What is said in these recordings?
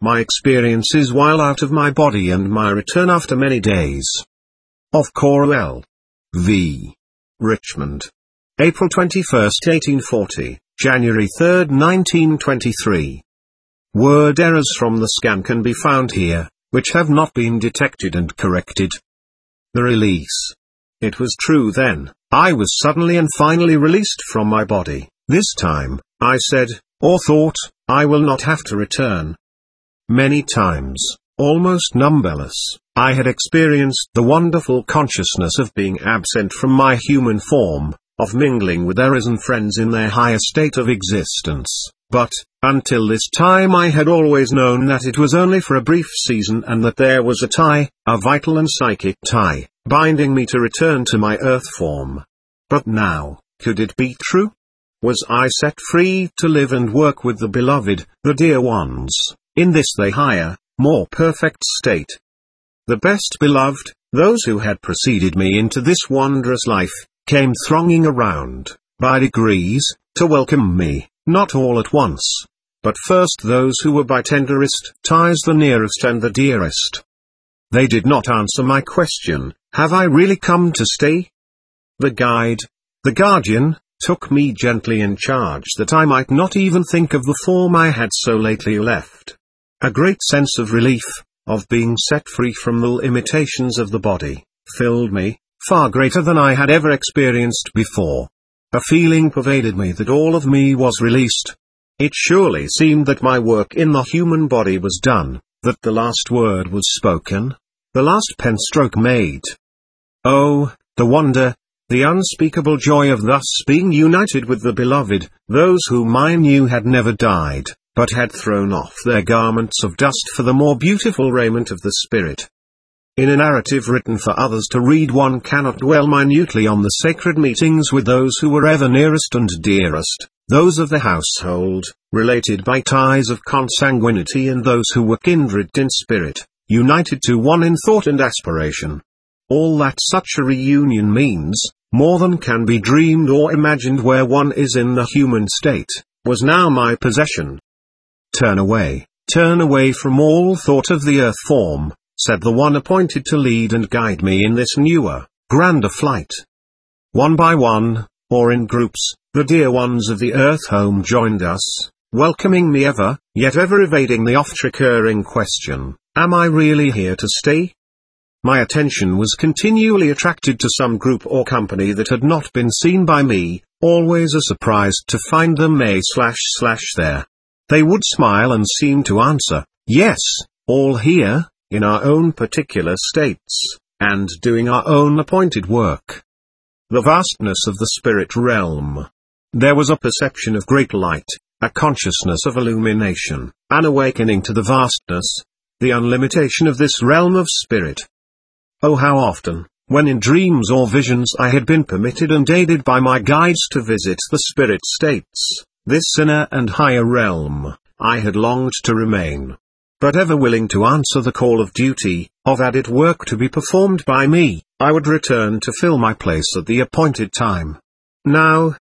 my experiences while out of my body and my return after many days. Of Corwell. V. Richmond. April 21, 1840, January 3, 1923. Word errors from the scan can be found here, which have not been detected and corrected. The release. It was true then, I was suddenly and finally released from my body. This time, I said, or thought, I will not have to return. Many times, almost numberless, I had experienced the wonderful consciousness of being absent from my human form, of mingling with errors and friends in their higher state of existence, but, until this time I had always known that it was only for a brief season and that there was a tie, a vital and psychic tie, binding me to return to my earth form. But now, could it be true? Was I set free to live and work with the beloved, the dear ones, in this their higher, more perfect state? The best beloved, those who had preceded me into this wondrous life, came thronging around, by degrees, to welcome me, not all at once, but first those who were by tenderest ties the nearest and the dearest. They did not answer my question, have I really come to stay? The guide, the guardian, took me gently in charge that I might not even think of the form I had so lately left. A great sense of relief, of being set free from the limitations of the body, filled me, far greater than I had ever experienced before. A feeling pervaded me that all of me was released. It surely seemed that my work in the human body was done, that the last word was spoken, the last pen stroke made. Oh, the wonder, the unspeakable joy of thus being united with the beloved, those whom I knew had never died, but had thrown off their garments of dust for the more beautiful raiment of the Spirit. In a narrative written for others to read, one cannot dwell minutely on the sacred meetings with those who were ever nearest and dearest, those of the household, related by ties of consanguinity, and those who were kindred in spirit, united to one in thought and aspiration. All that such a reunion means, more than can be dreamed or imagined where one is in the human state, was now my possession. Turn away from all thought of the earth form, said the one appointed to lead and guide me in this newer, grander flight. One by one, or in groups, the dear ones of the earth home joined us, welcoming me ever, yet ever evading the oft-recurring question, am I really here to stay? My attention was continually attracted to some group or company that had not been seen by me, always surprised to find them there. They would smile and seem to answer, yes, all here, in our own particular states, and doing our own appointed work. The vastness of the spirit realm. There was a perception of great light, a consciousness of illumination, an awakening to the vastness, the unlimitation of this realm of spirit. Oh, how often, when in dreams or visions I had been permitted and aided by my guides to visit the spirit states, this inner and higher realm, I had longed to remain. But ever willing to answer the call of duty, of added work to be performed by me, I would return to fill my place at the appointed time. Now,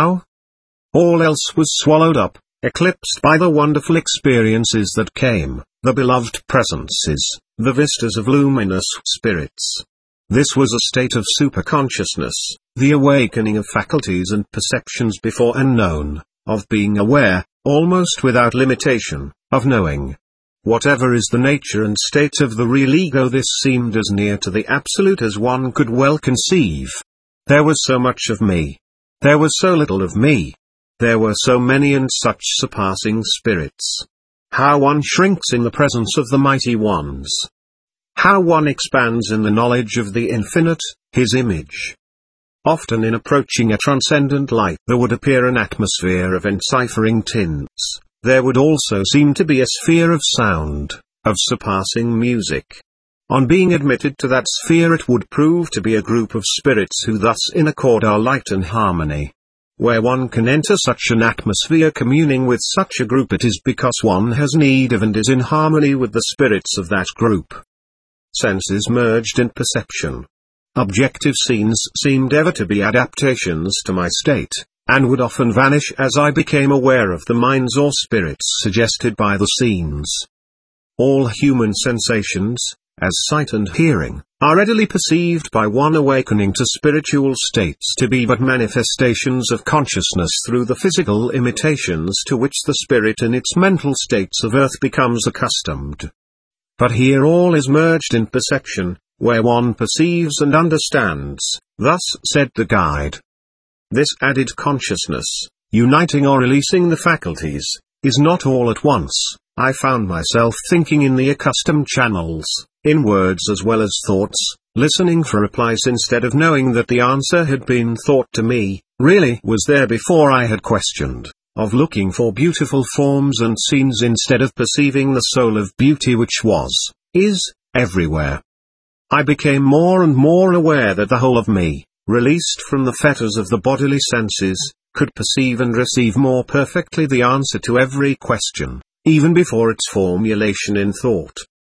all else was swallowed up, eclipsed by the wonderful experiences that came, the beloved presences, the vistas of luminous spirits. This was a state of superconsciousness, the awakening of faculties and perceptions before unknown, of being aware, almost without limitation, of knowing. Whatever is the nature and state of the real ego, this seemed as near to the absolute as one could well conceive. There was so much of me. There was so little of me. There were so many and such surpassing spirits. How one shrinks in the presence of the mighty ones. How one expands in the knowledge of the infinite, his image. Often in approaching a transcendent light there would appear an atmosphere of enciphering tints. There would also seem to be a sphere of sound, of surpassing music. On being admitted to that sphere it would prove to be a group of spirits who thus in accord are light and harmony. Where one can enter such an atmosphere communing with such a group, it is because one has need of and is in harmony with the spirits of that group. Senses merged in perception. Objective scenes seemed ever to be adaptations to my state, and would often vanish as I became aware of the minds or spirits suggested by the scenes. All human sensations, as sight and hearing, are readily perceived by one awakening to spiritual states to be but manifestations of consciousness through the physical imitations to which the spirit in its mental states of earth becomes accustomed. But here all is merged in perception, where one perceives and understands, thus said the guide. This added consciousness, uniting or releasing the faculties, is not all at once. I found myself thinking in the accustomed channels, in words as well as thoughts, listening for replies instead of knowing that the answer had been thought to me, really was there before I had questioned, of looking for beautiful forms and scenes instead of perceiving the soul of beauty which is, everywhere. I became more and more aware that the whole of me, released from the fetters of the bodily senses, could perceive and receive more perfectly the answer to every question, even before its formulation in thought.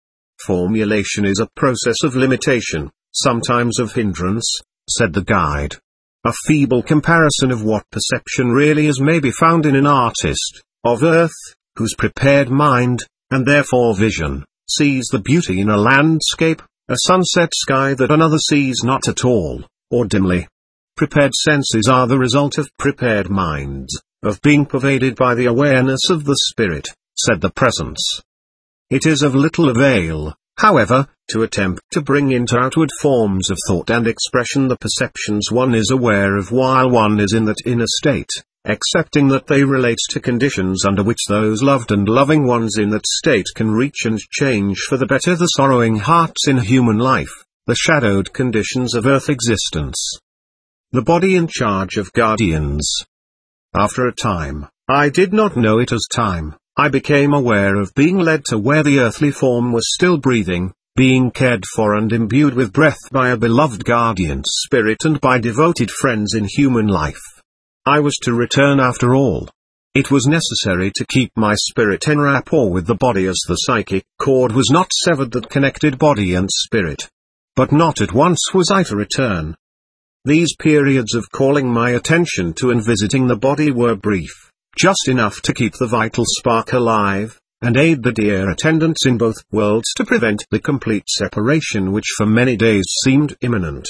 Formulation is a process of limitation, sometimes of hindrance, said the guide. A feeble comparison of what perception really is may be found in an artist, of earth, whose prepared mind, and therefore vision, sees the beauty in a landscape, a sunset sky that another sees not at all, or dimly. Prepared senses are the result of prepared minds, of being pervaded by the awareness of the spirit, said the presence. It is of little avail, however, to attempt to bring into outward forms of thought and expression the perceptions one is aware of while one is in that inner state, excepting that they relate to conditions under which those loved and loving ones in that state can reach and change for the better the sorrowing hearts in human life, the shadowed conditions of earth existence. The body in charge of guardians. After a time, I did not know it as time, I became aware of being led to where the earthly form was still breathing, being cared for and imbued with breath by a beloved guardian spirit and by devoted friends in human life. I was to return after all. It was necessary to keep my spirit en rapport with the body as the psychic cord was not severed that connected body and spirit. But not at once was I to return. These periods of calling my attention to and visiting the body were brief, just enough to keep the vital spark alive, and aid the dear attendants in both worlds to prevent the complete separation which for many days seemed imminent.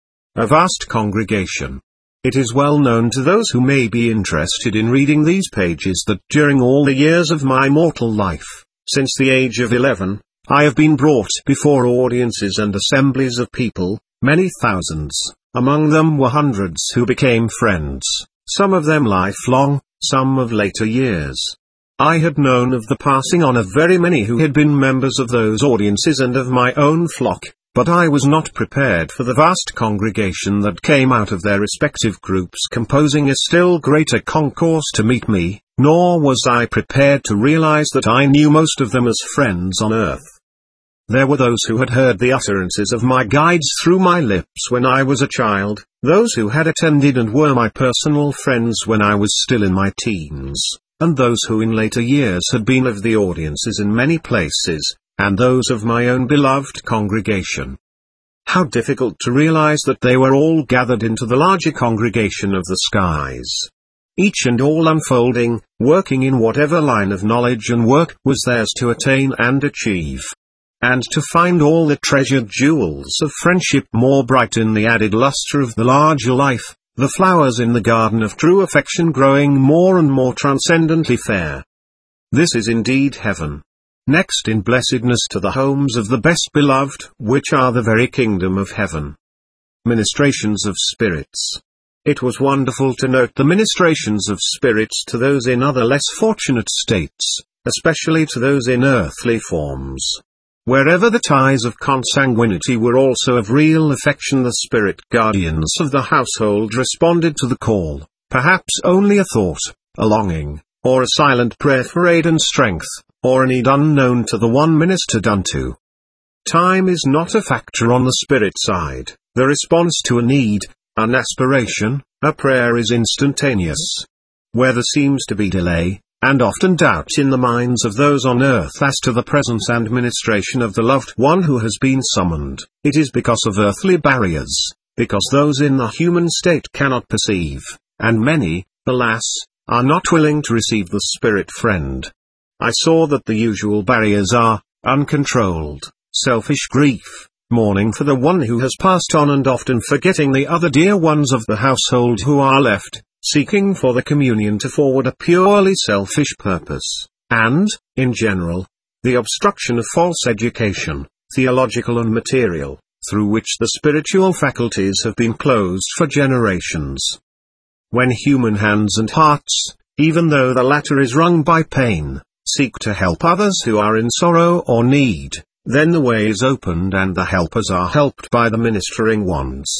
A vast congregation. It is well known to those who may be interested in reading these pages that during all the years of my mortal life, since the age of 11, I have been brought before audiences and assemblies of people, many thousands. Among them were hundreds who became friends, some of them lifelong, some of later years. I had known of the passing on of very many who had been members of those audiences and of my own flock, but I was not prepared for the vast congregation that came out of their respective groups composing a still greater concourse to meet me, nor was I prepared to realize that I knew most of them as friends on earth. There were those who had heard the utterances of my guides through my lips when I was a child, those who had attended and were my personal friends when I was still in my teens, and those who in later years had been of the audiences in many places, and those of my own beloved congregation. How difficult to realize that they were all gathered into the larger congregation of the skies. Each and all unfolding, working in whatever line of knowledge and work was theirs to attain and achieve. And to find all the treasured jewels of friendship more bright in the added luster of the larger life, the flowers in the garden of true affection growing more and more transcendently fair. This is indeed heaven. Next in blessedness to the homes of the best beloved, which are the very kingdom of heaven. Ministrations of spirits. It was wonderful to note the ministrations of spirits to those in other less fortunate states, especially to those in earthly forms. Wherever the ties of consanguinity were also of real affection, the spirit guardians of the household responded to the call, perhaps only a thought, a longing, or a silent prayer for aid and strength, or a need unknown to the one ministered unto. Time is not a factor on the spirit side. The response to a need, an aspiration, a prayer is instantaneous. Where there seems to be delay, and often doubt in the minds of those on earth as to the presence and ministration of the loved one who has been summoned, it is because of earthly barriers, because those in the human state cannot perceive, and many, alas, are not willing to receive the spirit friend. I saw that the usual barriers are, uncontrolled, selfish grief, mourning for the one who has passed on and often forgetting the other dear ones of the household who are left, seeking for the communion to forward a purely selfish purpose, and, in general, the obstruction of false education, theological and material, through which the spiritual faculties have been closed for generations. When human hands and hearts, even though the latter is wrung by pain, seek to help others who are in sorrow or need, then the way is opened and the helpers are helped by the ministering ones.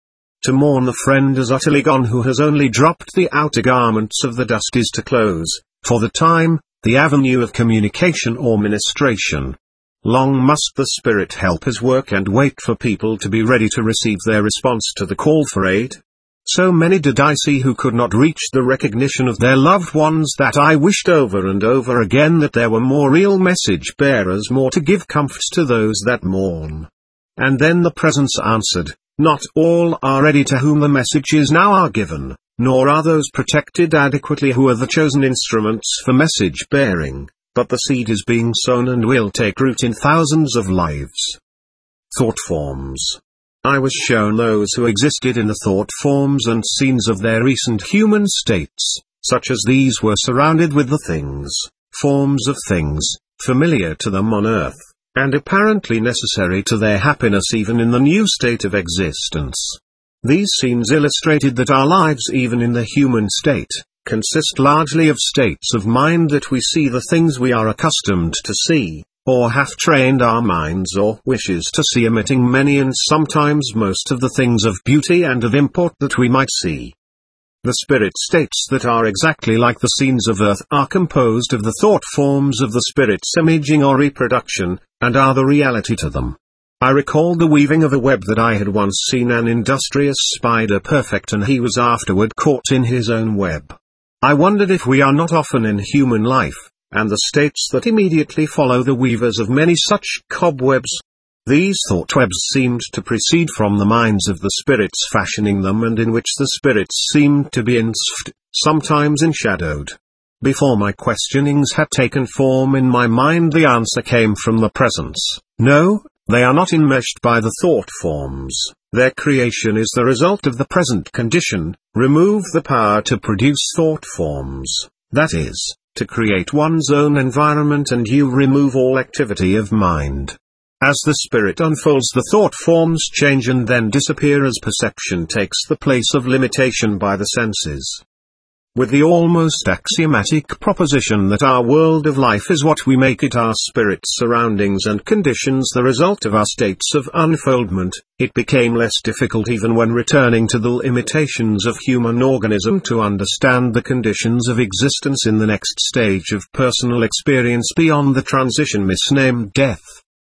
To mourn the friend as utterly gone who has only dropped the outer garments of the dust is to close, for the time, the avenue of communication or ministration. Long must the Spirit helpers work and wait for people to be ready to receive their response to the call for aid. So many did I see who could not reach the recognition of their loved ones that I wished over and over again that there were more real message bearers, more to give comfort to those that mourn. And then the Presence answered, not all are ready to whom the messages now are given, nor are those protected adequately who are the chosen instruments for message bearing, but the seed is being sown and will take root in thousands of lives. Thought forms. I was shown those who existed in the thought forms and scenes of their recent human states, such as these were surrounded with the things, forms of things, familiar to them on earth, and apparently necessary to their happiness even in the new state of existence. These scenes illustrated that our lives even in the human state, consist largely of states of mind that we see the things we are accustomed to see, or have trained our minds or wishes to see, omitting many and sometimes most of the things of beauty and of import that we might see. The spirit states that are exactly like the scenes of earth are composed of the thought forms of the spirit's imaging or reproduction, and are the reality to them. I recalled the weaving of a web that I had once seen an industrious spider perfect, and he was afterward caught in his own web. I wondered if we are not often in human life, and the states that immediately follow the weavers of many such cobwebs. These thought webs seemed to proceed from the minds of the spirits fashioning them, and in which the spirits seemed to be enswathed, sometimes enshadowed. Before my questionings had taken form in my mind, the answer came from the Presence. No, they are not enmeshed by the thought forms. Their creation is the result of the present condition. Remove the power to produce thought forms, that is, to create one's own environment, and you remove all activity of mind. As the spirit unfolds, the thought forms change and then disappear as perception takes the place of limitation by the senses. With the almost axiomatic proposition that our world of life is what we make it, our spirit's surroundings and conditions the result of our states of unfoldment, it became less difficult even when returning to the limitations of human organism to understand the conditions of existence in the next stage of personal experience beyond the transition misnamed death.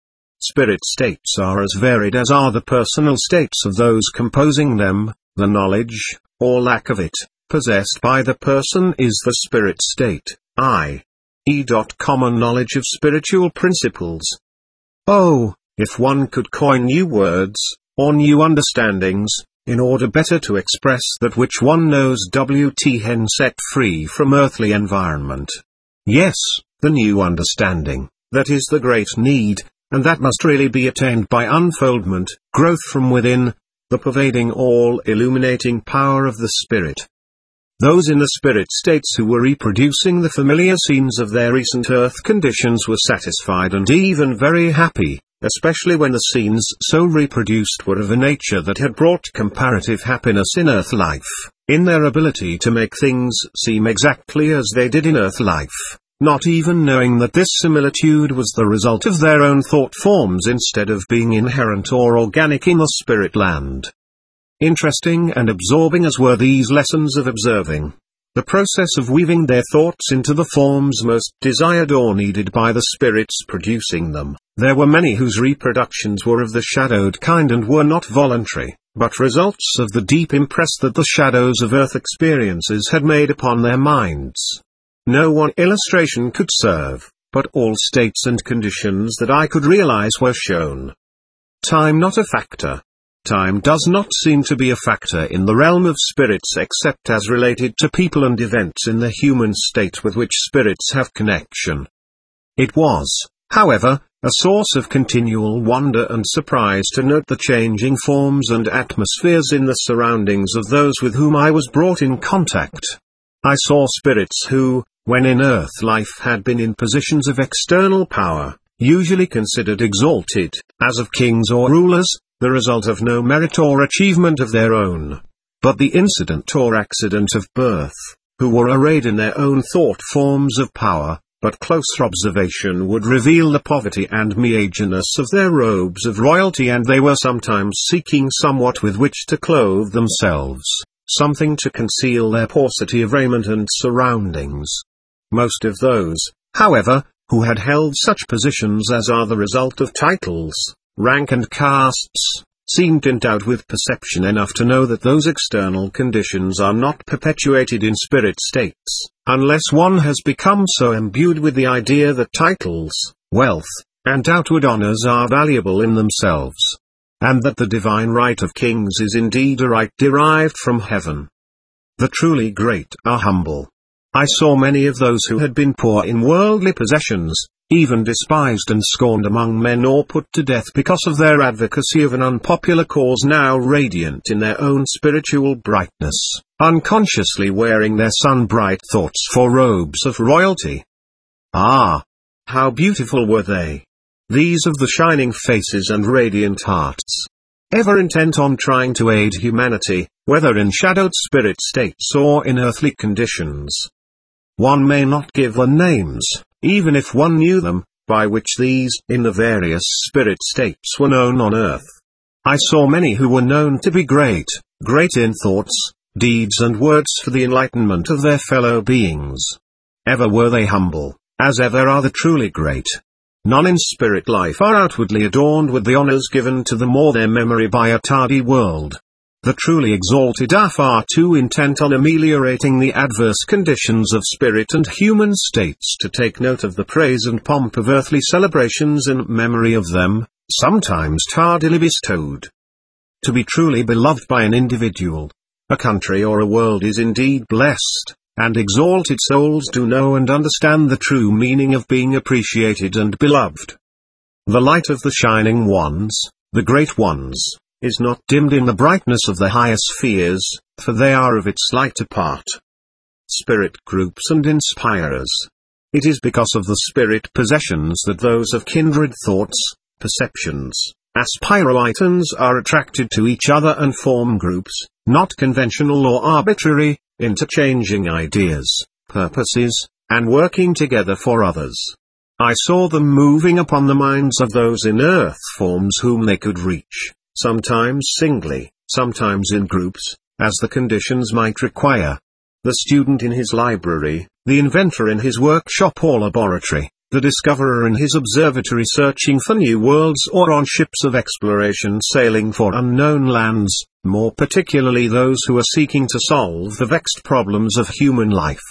Spirit states are as varied as are the personal states of those composing them. The knowledge, or lack of it, possessed by the person is the spirit state, i.e. common knowledge of spiritual principles. Oh, if one could coin new words, or new understandings, in order better to express that which one knows. W.T. Hen, set free from earthly environment. Yes, the new understanding, that is the great need, and that must really be attained by unfoldment, growth from within, the pervading all-illuminating power of the Spirit. Those in the spirit states who were reproducing the familiar scenes of their recent earth conditions were satisfied and even very happy, especially when the scenes so reproduced were of a nature that had brought comparative happiness in earth life, in their ability to make things seem exactly as they did in earth life, not even knowing that this similitude was the result of their own thought forms instead of being inherent or organic in the spirit land. Interesting and absorbing as were these lessons of observing the process of weaving their thoughts into the forms most desired or needed by the spirits producing them, there were many whose reproductions were of the shadowed kind and were not voluntary, but results of the deep impress that the shadows of earth experiences had made upon their minds. No one illustration could serve, but all states and conditions that I could realize were shown. Time not a factor. Time does not seem to be a factor in the realm of spirits except as related to people and events in the human state with which spirits have connection. It was, however, a source of continual wonder and surprise to note the changing forms and atmospheres in the surroundings of those with whom I was brought in contact. I saw spirits who, when in earth life had been in positions of external power, usually considered exalted, as of kings or rulers, the result of no merit or achievement of their own, but the incident or accident of birth, who were arrayed in their own thought forms of power, but closer observation would reveal the poverty and meagreness of their robes of royalty, and they were sometimes seeking somewhat with which to clothe themselves, something to conceal their paucity of raiment and surroundings. Most of those, however, who had held such positions as are the result of titles, rank and castes, seemed endowed with perception enough to know that those external conditions are not perpetuated in spirit states, unless one has become so imbued with the idea that titles, wealth, and outward honors are valuable in themselves, and that the divine right of kings is indeed a right derived from heaven. The truly great are humble. I saw many of those who had been poor in worldly possessions, even despised and scorned among men or put to death because of their advocacy of an unpopular cause, now radiant in their own spiritual brightness, unconsciously wearing their sun-bright thoughts for robes of royalty. Ah! How beautiful were they! These of the shining faces and radiant hearts, ever intent on trying to aid humanity, whether in shadowed spirit states or in earthly conditions. One may not give the names, even if one knew them, by which these in the various spirit states were known on earth. I saw many who were known to be great in thoughts, deeds and words for the enlightenment of their fellow beings. Ever were they humble, as ever are the truly great. None in spirit life are outwardly adorned with the honors given to them or their memory by a tardy world. The truly exalted are far too intent on ameliorating the adverse conditions of spirit and human states to take note of the praise and pomp of earthly celebrations in memory of them, sometimes tardily bestowed. To be truly beloved by an individual, a country or a world is indeed blessed, and exalted souls do know and understand the true meaning of being appreciated and beloved. The light of the shining ones, the great ones, is not dimmed in the brightness of the higher spheres, for they are of its light a part. Spirit groups and inspirers. It is because of the spirit possessions that those of kindred thoughts, perceptions, aspiratons are attracted to each other and form groups, not conventional or arbitrary, interchanging ideas, purposes, and working together for others. I saw them moving upon the minds of those in earth forms whom they could reach, sometimes singly, sometimes in groups, as the conditions might require. The student in his library, the inventor in his workshop or laboratory, the discoverer in his observatory searching for new worlds or on ships of exploration sailing for unknown lands, more particularly those who are seeking to solve the vexed problems of human life.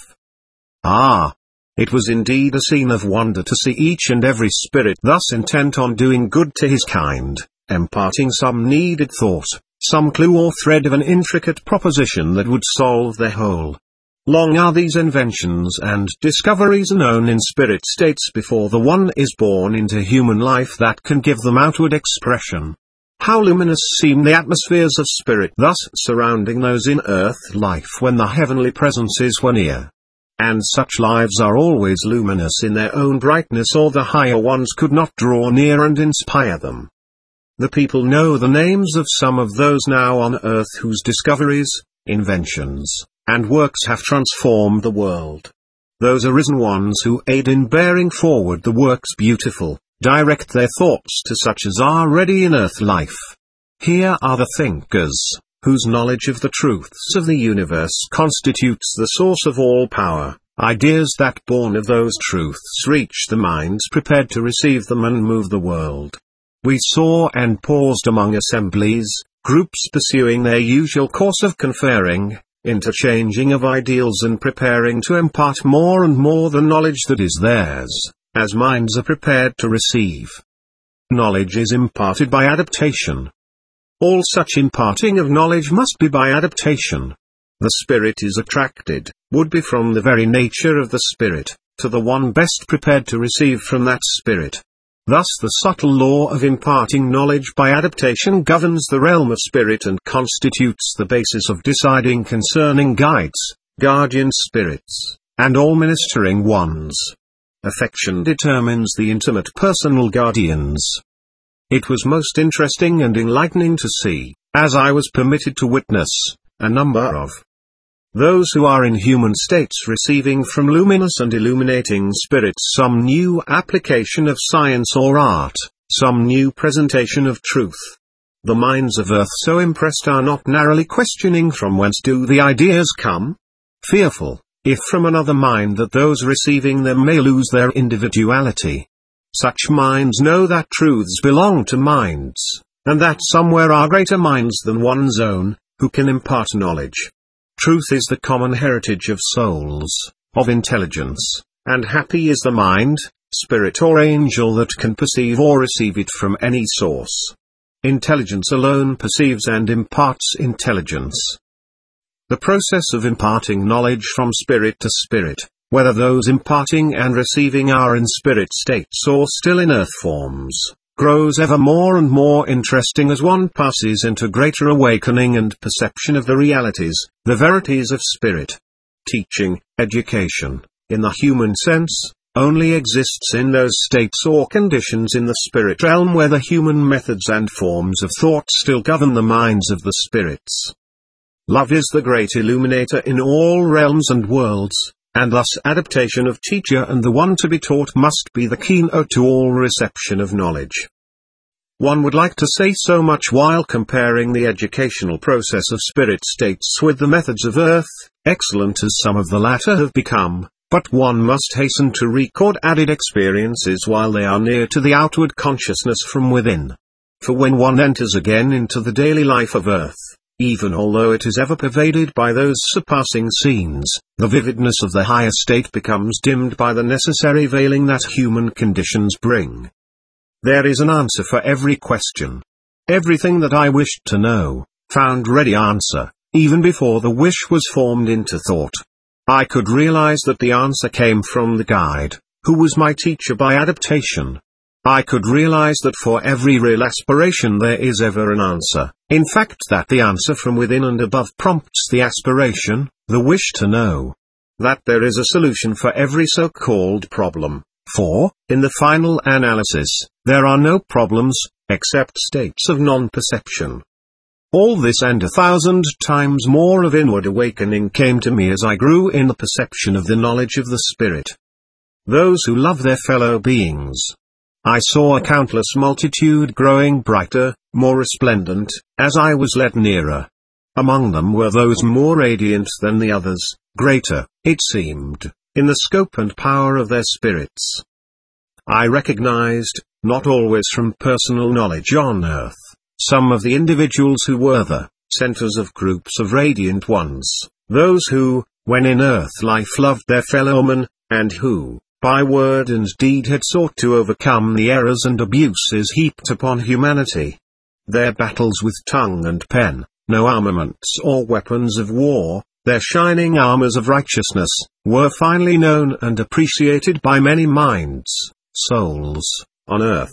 Ah! It was indeed a scene of wonder to see each and every spirit thus intent on doing good to his kind, imparting some needed thought, some clue or thread of an intricate proposition that would solve their whole. Long are these inventions and discoveries known in spirit states before the one is born into human life that can give them outward expression. How luminous seem the atmospheres of spirit thus surrounding those in earth life when the heavenly presences were near. And such lives are always luminous in their own brightness, or the higher ones could not draw near and inspire them. The people know the names of some of those now on earth whose discoveries, inventions, and works have transformed the world. Those arisen ones who aid in bearing forward the works beautiful, direct their thoughts to such as are ready in earth life. Here are the thinkers, whose knowledge of the truths of the universe constitutes the source of all power, ideas that born of those truths reach the minds prepared to receive them and move the world. We saw and paused among assemblies, groups pursuing their usual course of conferring, interchanging of ideals and preparing to impart more and more the knowledge that is theirs, as minds are prepared to receive. Knowledge is imparted by adaptation. All such imparting of knowledge must be by adaptation. The spirit is attracted, would be from the very nature of the spirit, to the one best prepared to receive from that spirit. Thus the subtle law of imparting knowledge by adaptation governs the realm of spirit and constitutes the basis of deciding concerning guides, guardian spirits, and all ministering ones. Affection determines the intimate personal guardians. It was most interesting and enlightening to see, as I was permitted to witness, a number of those who are in human states receiving from luminous and illuminating spirits some new application of science or art, some new presentation of truth. The minds of earth so impressed are not narrowly questioning from whence do the ideas come? Fearful, if from another mind, that those receiving them may lose their individuality. Such minds know that truths belong to minds, and that somewhere are greater minds than one's own, who can impart knowledge. Truth is the common heritage of souls, of intelligence, and happy is the mind, spirit or angel that can perceive or receive it from any source. Intelligence alone perceives and imparts intelligence. The process of imparting knowledge from spirit to spirit, whether those imparting and receiving are in spirit states or still in earth forms, grows ever more and more interesting as one passes into greater awakening and perception of the realities, the verities of spirit. Teaching, education, in the human sense, only exists in those states or conditions in the spirit realm where the human methods and forms of thought still govern the minds of the spirits. Love is the great illuminator in all realms and worlds, and thus adaptation of teacher and the one to be taught must be the keynote to all reception of knowledge. One would like to say so much while comparing the educational process of spirit states with the methods of earth, excellent as some of the latter have become, but one must hasten to record added experiences while they are near to the outward consciousness from within. For when one enters again into the daily life of earth, even although it is ever pervaded by those surpassing scenes, the vividness of the higher state becomes dimmed by the necessary veiling that human conditions bring. There is an answer for every question. Everything that I wished to know, found ready answer, even before the wish was formed into thought. I could realize that the answer came from the guide, who was my teacher by adaptation. I could realize that for every real aspiration there is ever an answer, in fact that the answer from within and above prompts the aspiration, the wish to know. That there is a solution for every so-called problem, for, in the final analysis, there are no problems, except states of non-perception. All this and 1,000 times more of inward awakening came to me as I grew in the perception of the knowledge of the Spirit. Those who love their fellow beings. I saw a countless multitude growing brighter, more resplendent, as I was led nearer. Among them were those more radiant than the others, greater, it seemed, in the scope and power of their spirits. I recognized, not always from personal knowledge on earth, some of the individuals who were the centers of groups of radiant ones, those who, when in earth life loved their fellowmen, and who, by word and deed had sought to overcome the errors and abuses heaped upon humanity. Their battles with tongue and pen, no armaments or weapons of war, their shining armors of righteousness, were finally known and appreciated by many minds, souls, on earth.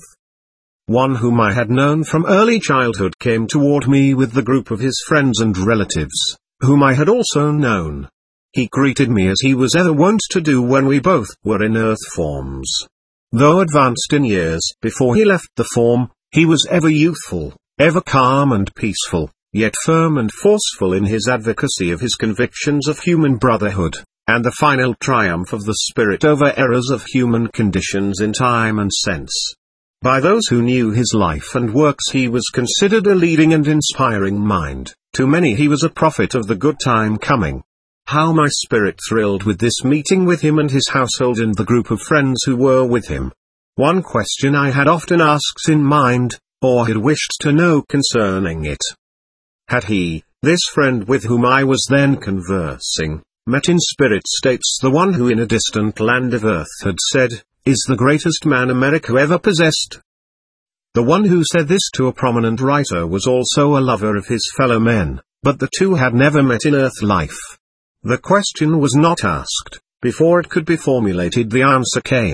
One whom I had known from early childhood came toward me with the group of his friends and relatives, whom I had also known. He greeted me as he was ever wont to do when we both were in earth forms. Though advanced in years before he left the form, he was ever youthful, ever calm and peaceful, yet firm and forceful in his advocacy of his convictions of human brotherhood, and the final triumph of the spirit over errors of human conditions in time and sense. By those who knew his life and works he was considered a leading and inspiring mind, to many he was a prophet of the good time coming. How my spirit thrilled with this meeting with him and his household and the group of friends who were with him. One question I had often asked in mind, or had wished to know concerning it. Had he, this friend with whom I was then conversing, met in spirit states the one who in a distant land of earth had said, "Is the greatest man America ever possessed?" The one who said this to a prominent writer was also a lover of his fellow men, but the two had never met in earth life. The question was not asked. Before it could be formulated the answer came,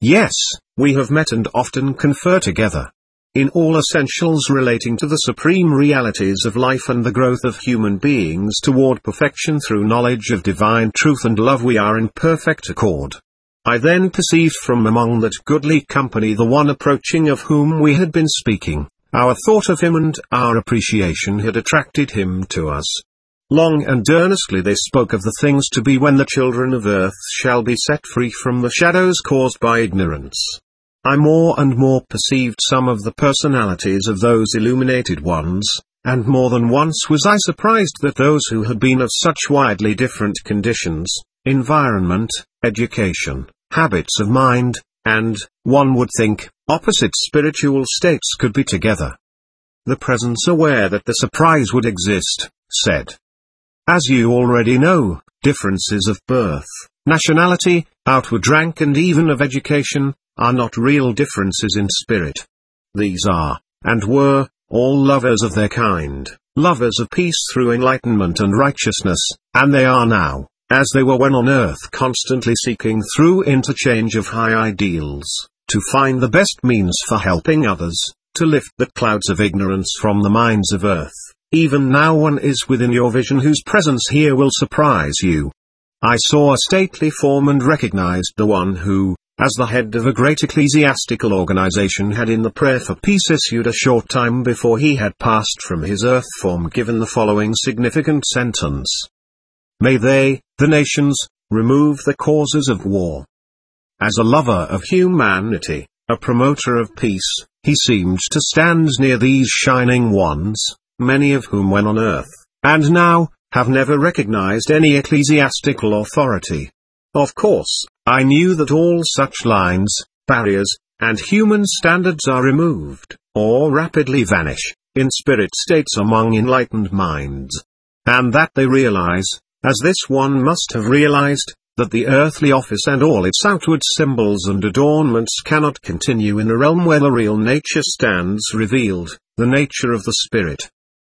Yes, we have met and often confer together. In all essentials relating to the supreme realities of life and the growth of human beings toward perfection through knowledge of divine truth and love, we are in perfect accord. I then perceived from among that goodly company the one approaching of whom we had been speaking. Our thought of him and our appreciation had attracted him to us. Long and earnestly they spoke of the things to be when the children of earth shall be set free from the shadows caused by ignorance. I more and more perceived some of the personalities of those illuminated ones, and more than once was I surprised that those who had been of such widely different conditions, environment, education, habits of mind, and, one would think, opposite spiritual states could be together. The Presence, aware that the surprise would exist, said, "As you already know, differences of birth, nationality, outward rank and even of education, are not real differences in spirit. These are, and were, all lovers of their kind, lovers of peace through enlightenment and righteousness, and they are now, as they were when on earth, constantly seeking through interchange of high ideals, to find the best means for helping others, to lift the clouds of ignorance from the minds of earth. Even now one is within your vision whose presence here will surprise you." I saw a stately form and recognized the one who, as the head of a great ecclesiastical organization, had in the prayer for peace issued a short time before he had passed from his earth form given the following significant sentence: "May they, the nations, remove the causes of war." As a lover of humanity, a promoter of peace, he seemed to stand near these shining ones, many of whom when on earth, and now, have never recognized any ecclesiastical authority. Of course, I knew that all such lines, barriers, and human standards are removed, or rapidly vanish, in spirit states among enlightened minds. And that they realize, as this one must have realized, that the earthly office and all its outward symbols and adornments cannot continue in a realm where the real nature stands revealed, the nature of the spirit.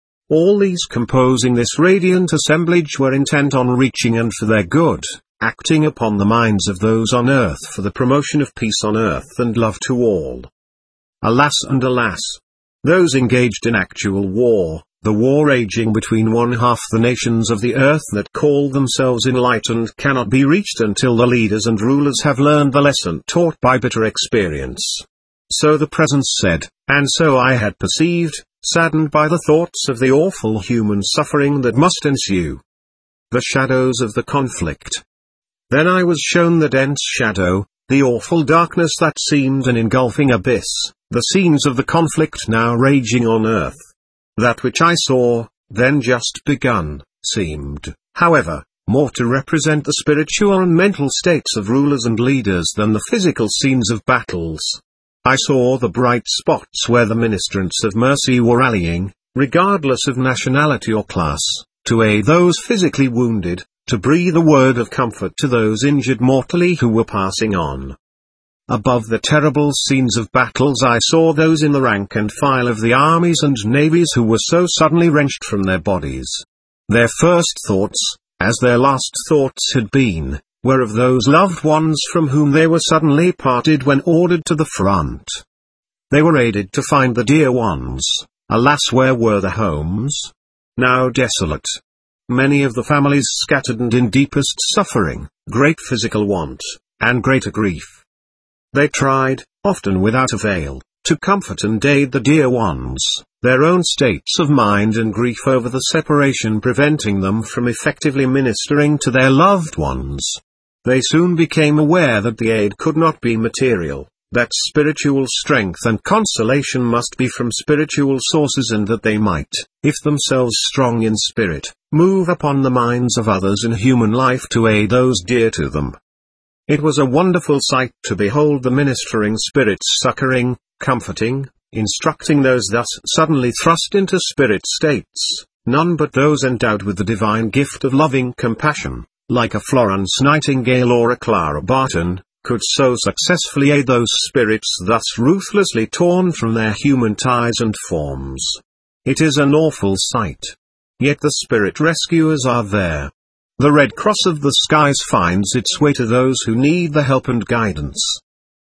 All these composing this radiant assemblage were intent on reaching and for their good, acting upon the minds of those on earth for the promotion of peace on earth and love to all. Alas and alas! Those engaged in actual war, the war raging between one half the nations of the earth that call themselves enlightened, cannot be reached until the leaders and rulers have learned the lesson taught by bitter experience. So the Presence said, and so I had perceived, saddened by the thoughts of the awful human suffering that must ensue. The shadows of the conflict. Then I was shown the dense shadow, the awful darkness that seemed an engulfing abyss, the scenes of the conflict now raging on earth. That which I saw, then just begun, seemed, however, more to represent the spiritual and mental states of rulers and leaders than the physical scenes of battles. I saw the bright spots where the ministrants of mercy were rallying, regardless of nationality or class, to aid those physically wounded, to breathe a word of comfort to those injured mortally who were passing on. Above the terrible scenes of battles I saw those in the rank and file of the armies and navies who were so suddenly wrenched from their bodies. Their first thoughts, as their last thoughts had been, were of those loved ones from whom they were suddenly parted when ordered to the front. They were aided to find the dear ones. Alas, where were the homes? Now desolate. Many of the families scattered and in deepest suffering, great physical want, and greater grief. They tried, often without avail, to comfort and aid the dear ones, their own states of mind and grief over the separation preventing them from effectively ministering to their loved ones. They soon became aware that the aid could not be material, that spiritual strength and consolation must be from spiritual sources, and that they might, if themselves strong in spirit, move upon the minds of others in human life to aid those dear to them. It was a wonderful sight to behold the ministering spirits succoring, comforting, instructing those thus suddenly thrust into spirit states, none but those endowed with the divine gift of loving compassion, like a Florence Nightingale or a Clara Barton, could so successfully aid those spirits thus ruthlessly torn from their human ties and forms. It is an awful sight. Yet the spirit rescuers are there. The Red Cross of the skies finds its way to those who need the help and guidance.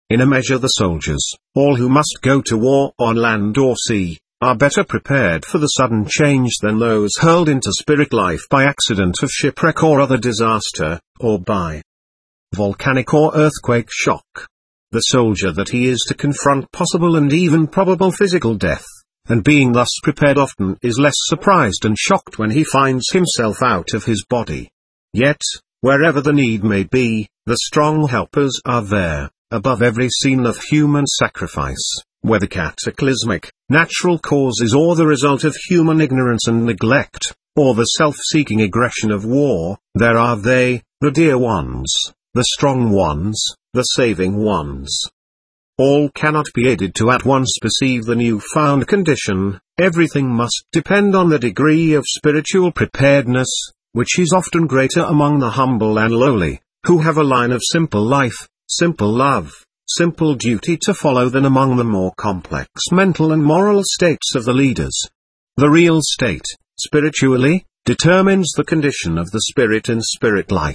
in a measure the soldiers, all who must go to war on land or sea, are better prepared for the sudden change than those hurled into spirit life by accident of shipwreck or other disaster, or by volcanic or earthquake shock. The soldier that he is to confront possible and even probable physical death, and being thus prepared often is less surprised and shocked when he finds himself out of his body. Yet, wherever the need may be, the strong helpers are there, above every scene of human sacrifice, whether cataclysmic, natural causes or the result of human ignorance and neglect, or the self-seeking aggression of war. There are they, the dear ones, the strong ones, the saving ones. All cannot be aided to at once perceive the new-found condition. Everything must depend on the degree of spiritual preparedness, which is often greater among the humble and lowly, who have a line of simple life, simple love, simple duty to follow, than among the more complex mental and moral states of the leaders. The real state, spiritually, determines the condition of the spirit in spirit life.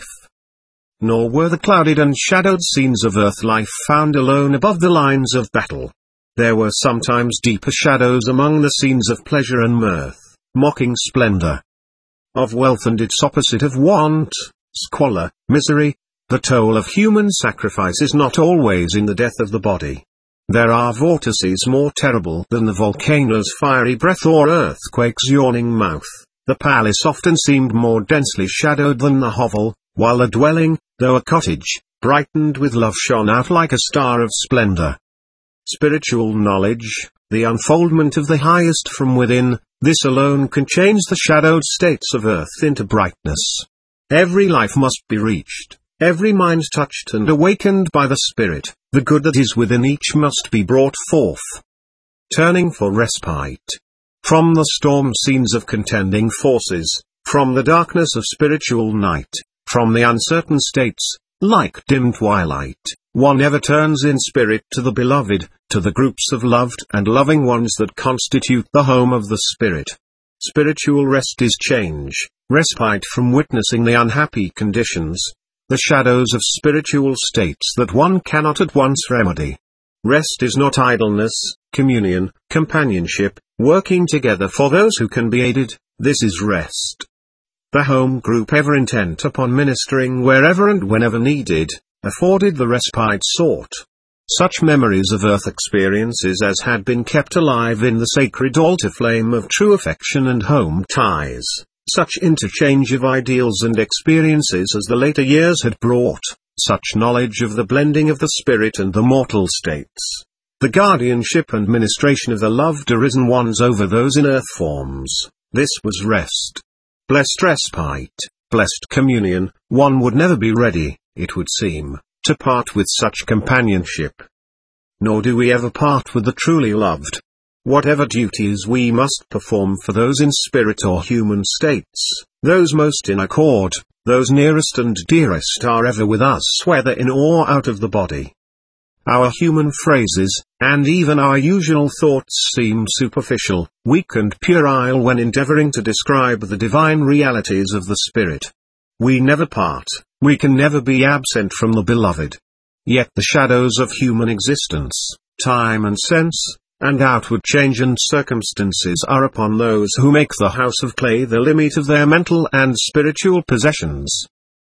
Nor were the clouded and shadowed scenes of earth life found alone above the lines of battle. There were sometimes deeper shadows among the scenes of pleasure and mirth, mocking splendor, of wealth and its opposite of want, squalor, misery. The toll of human sacrifice is not always in the death of the body. There are vortices more terrible than the volcano's fiery breath or earthquake's yawning mouth. The palace often seemed more densely shadowed than the hovel, while the dwelling, though a cottage, brightened with love, shone out like a star of splendor. Spiritual knowledge, the unfoldment of the highest from within, this alone can change the shadowed states of earth into brightness. Every life must be reached. Every mind touched and awakened by the Spirit. The good that is within each must be brought forth. Turning for respite from the storm scenes of contending forces, from the darkness of spiritual night, from the uncertain states, like dim twilight, one ever turns in spirit to the beloved, to the groups of loved and loving ones that constitute the home of the Spirit. Spiritual rest is change, respite from witnessing the unhappy conditions, the shadows of spiritual states that one cannot at once remedy. Rest is not idleness, communion, companionship, working together for those who can be aided. This is rest. The home group, ever intent upon ministering wherever and whenever needed, afforded the respite sought. Such memories of earth experiences as had been kept alive in the sacred altar flame of true affection and home ties. Such interchange of ideals and experiences as the later years had brought, such knowledge of the blending of the spirit and the mortal states, the guardianship and ministration of the loved arisen ones over those in earth forms, this was rest. Blessed respite, blessed communion. One would never be ready, it would seem, to part with such companionship. Nor do we ever part with the truly loved. Whatever duties we must perform for those in spirit or human states, those most in accord, those nearest and dearest are ever with us, whether in or out of the body. Our human phrases, and even our usual thoughts, seem superficial, weak and puerile when endeavoring to describe the divine realities of the Spirit. We never part, we can never be absent from the Beloved. Yet the shadows of human existence, time and sense, and outward change and circumstances are upon those who make the house of clay the limit of their mental and spiritual possessions.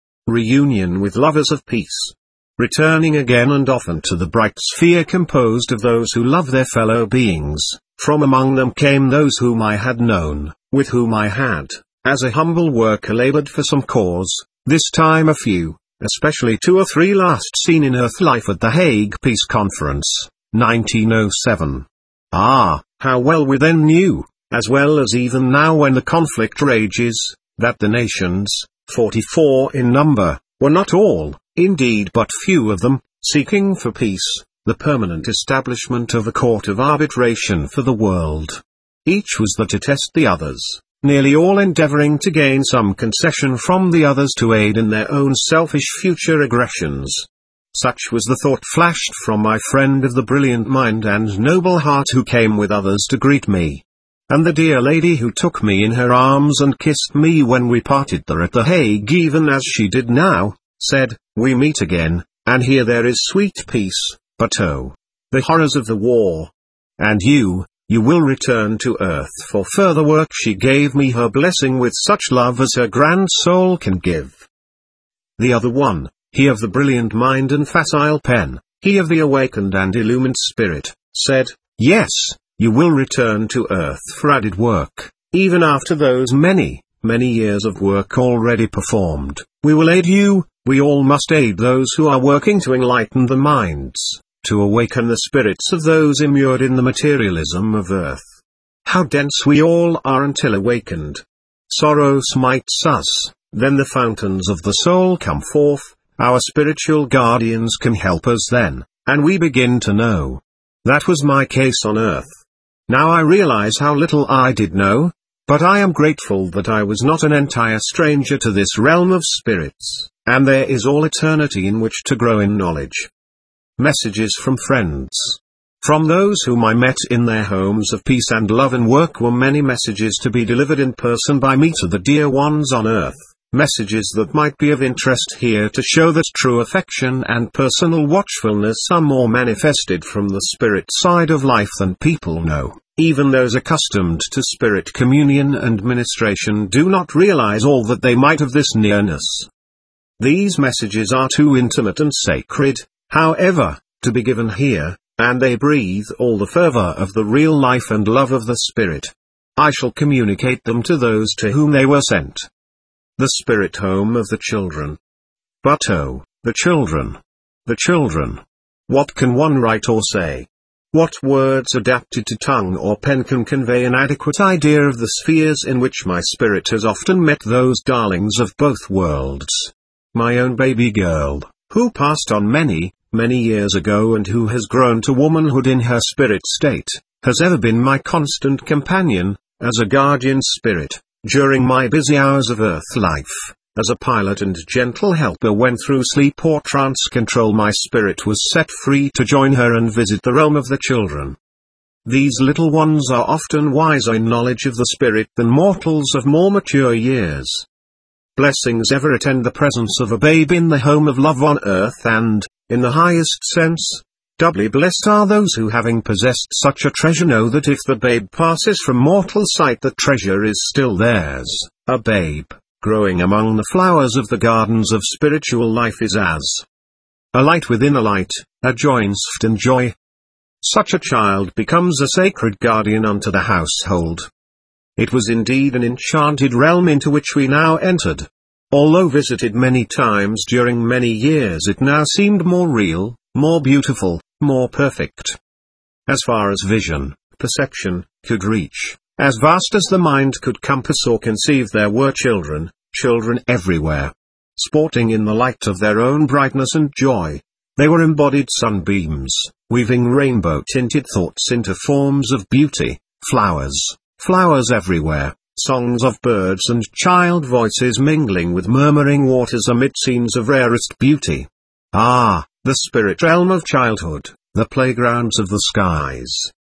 Reunion with lovers of peace. Returning again and often to the bright sphere composed of those who love their fellow beings, from among them came those whom I had known, with whom I had, as a humble worker, labored for some cause, this time a few, especially 2 or 3 last seen in earth life at the Hague Peace Conference, 1907. Ah, how well we then knew, as well as even now when the conflict rages, that the nations, 44 in number, were not all, indeed but few of them, seeking for peace, the permanent establishment of a court of arbitration for the world. Each was there to test the others, nearly all endeavoring to gain some concession from the others to aid in their own selfish future aggressions. Such was the thought flashed from my friend of the brilliant mind and noble heart who came with others to greet me. And the dear lady who took me in her arms and kissed me when we parted there at the Hague, even as she did now, said, "We meet again, and here there is sweet peace, But oh, the horrors of the war. And you will return to earth for further work. She gave me her blessing with such love as her grand soul can give. The other one, he of the brilliant mind and facile pen, he of the awakened and illumined spirit, said, yes, you will return to earth for added work, even after those many years of work already performed. We will aid you, we all must aid those who are working to enlighten the minds, to awaken the spirits of those immured in the materialism of earth. How dense we all are until awakened. Sorrow smites us, then the fountains of the soul come forth, our spiritual guardians can help us then, and we begin to know. That was my case on earth. Now I realize how little I did know, but I am grateful that I was not an entire stranger to this realm of spirits, and there is all eternity in which to grow in knowledge. Messages from friends. From those whom I met in their homes of peace and love and work were many messages to be delivered in person by me to the dear ones on earth, messages that might be of interest here to show that true affection and personal watchfulness are more manifested from the spirit side of life than people know. Even those accustomed to spirit communion and ministration do not realize all that they might of this nearness. These messages are too intimate and sacred, however, to be given here, and they breathe all the fervor of the real life and love of the Spirit. I shall communicate them to those to whom they were sent. The spirit home of the children. But oh, the children. The children. What can one write or say? What words adapted to tongue or pen can convey an adequate idea of the spheres in which my spirit has often met those darlings of both worlds? My own baby girl, who passed on many years ago and who has grown to womanhood in her spirit state, has ever been my constant companion, as a guardian spirit, during my busy hours of earth life, as a pilot and gentle helper when through sleep or trance control my spirit was set free to join her and visit the realm of the children. These little ones are often wiser in knowledge of the spirit than mortals of more mature years. Blessings ever attend the presence of a babe in the home of love on earth and, in the highest sense, doubly blessed are those who having possessed such a treasure know that if the babe passes from mortal sight the treasure is still theirs. A babe, growing among the flowers of the gardens of spiritual life is as a light within a light, a joy in joy. Such a child becomes a sacred guardian unto the household. It was indeed an enchanted realm into which we now entered. Although visited many times during many years, it now seemed more real, more beautiful, more perfect. As far as vision, perception, could reach, as vast as the mind could compass or conceive, there were children everywhere, sporting in the light of their own brightness and joy. They were embodied sunbeams, weaving rainbow-tinted thoughts into forms of beauty, flowers everywhere, songs of birds and child voices mingling with murmuring waters amid scenes of rarest beauty. Ah, the spirit realm of childhood, the playgrounds of the skies.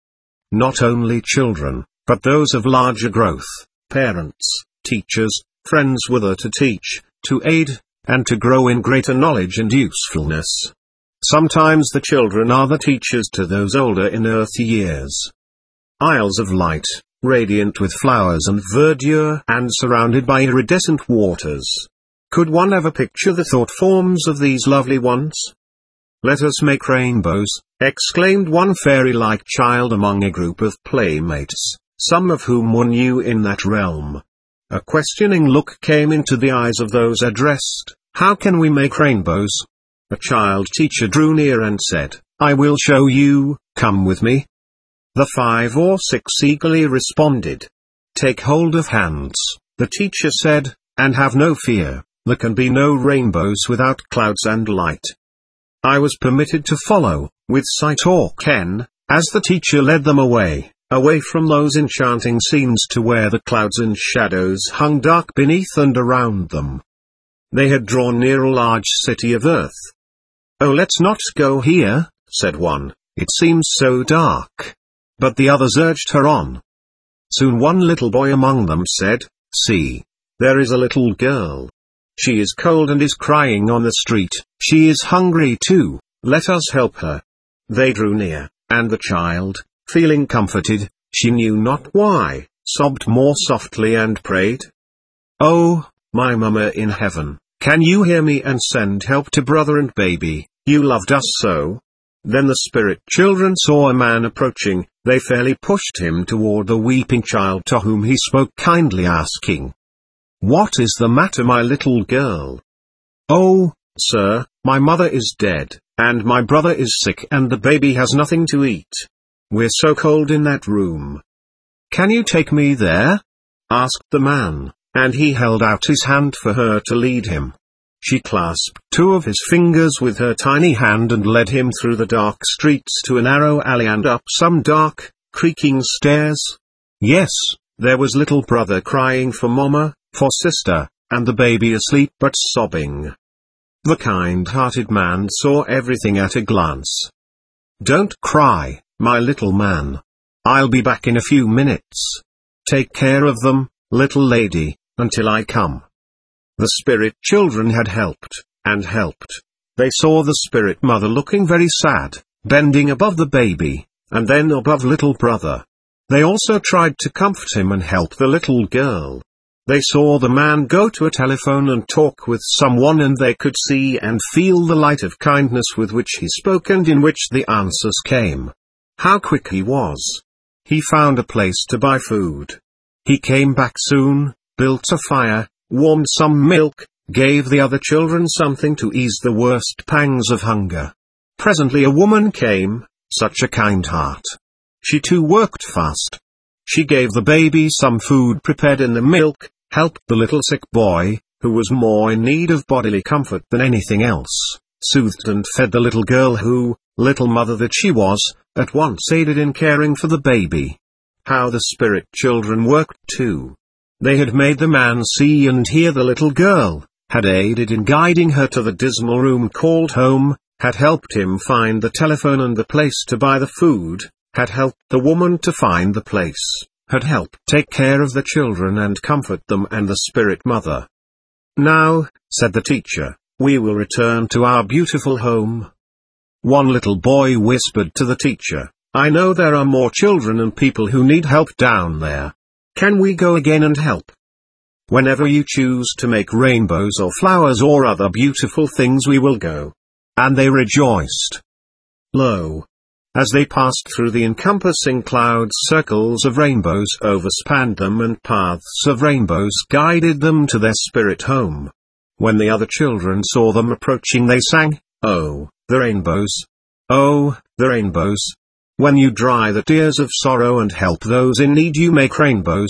Not only children, but those of larger growth, parents, teachers, friends were there to teach, to aid, and to grow in greater knowledge and usefulness. Sometimes the children are the teachers to those older in earthy years. Isles of light, radiant with flowers and verdure and surrounded by iridescent waters. Could one ever picture the thought forms of these lovely ones? Let us make rainbows, exclaimed one fairy-like child among a group of playmates, some of whom were new in that realm. A questioning look came into the eyes of those addressed. How can we make rainbows? A child teacher drew near and said, I will show you, come with me. The 5 or 6 eagerly responded. Take hold of hands, the teacher said, and have no fear, there can be no rainbows without clouds and light. I was permitted to follow, with sight or ken, as the teacher led them away from those enchanting scenes to where the clouds and shadows hung dark beneath and around them. They had drawn near a large city of earth. Oh, let's not go here, said one, it seems so dark. But the others urged her on. Soon one little boy among them said, see, there is a little girl. She is cold and is crying on the street, she is hungry too, let us help her. They drew near, and the child, feeling comforted, she knew not why, sobbed more softly and prayed. "Oh, my Mama in heaven, can you hear me and send help to brother and baby, you loved us so?" Then the spirit children saw a man approaching. They fairly pushed him toward the weeping child, to whom he spoke kindly, asking, "What is the matter, my little girl?" "Oh, sir, my mother is dead, and my brother is sick, and the baby has nothing to eat. We're so cold in that room. Can you take me there?" asked the man, and he held out his hand for her to lead him. She clasped two of his fingers with her tiny hand and led him through the dark streets to a narrow alley and up some dark, creaking stairs. Yes, there was little brother crying for Mama, for sister, and the baby asleep but sobbing. The kind-hearted man saw everything at a glance. "Don't cry, my little man. I'll be back in a few minutes. Take care of them, little lady, until I come." The spirit children had helped, and helped. They saw the spirit mother looking very sad, bending above the baby, and then above little brother. They also tried to comfort him and help the little girl. They saw the man go to a telephone and talk with someone, and they could see and feel the light of kindness with which he spoke and in which the answers came. How quick he was! He found a place to buy food. He came back soon, built a fire, warmed some milk, gave the other children something to ease the worst pangs of hunger. Presently a woman came, such a kind heart. She too worked fast. She gave the baby some food prepared in the milk, helped the little sick boy, who was more in need of bodily comfort than anything else, soothed and fed the little girl who, little mother that she was, at once aided in caring for the baby. How the spirit children worked too! They had made the man see and hear the little girl, had aided in guiding her to the dismal room called home, had helped him find the telephone and the place to buy the food, had helped the woman to find the place, had helped take care of the children and comfort them and the spirit mother. "Now," said the teacher, "we will return to our beautiful home." One little boy whispered to the teacher, "I know there are more children and people who need help down there. Can we go again and help? Whenever you choose to make rainbows or flowers or other beautiful things, we will go." And they rejoiced. Lo! As they passed through the encompassing clouds, circles of rainbows overspanned them and paths of rainbows guided them to their spirit home. When the other children saw them approaching, they sang, "Oh, the rainbows! Oh, the rainbows! When you dry the tears of sorrow and help those in need, you make rainbows."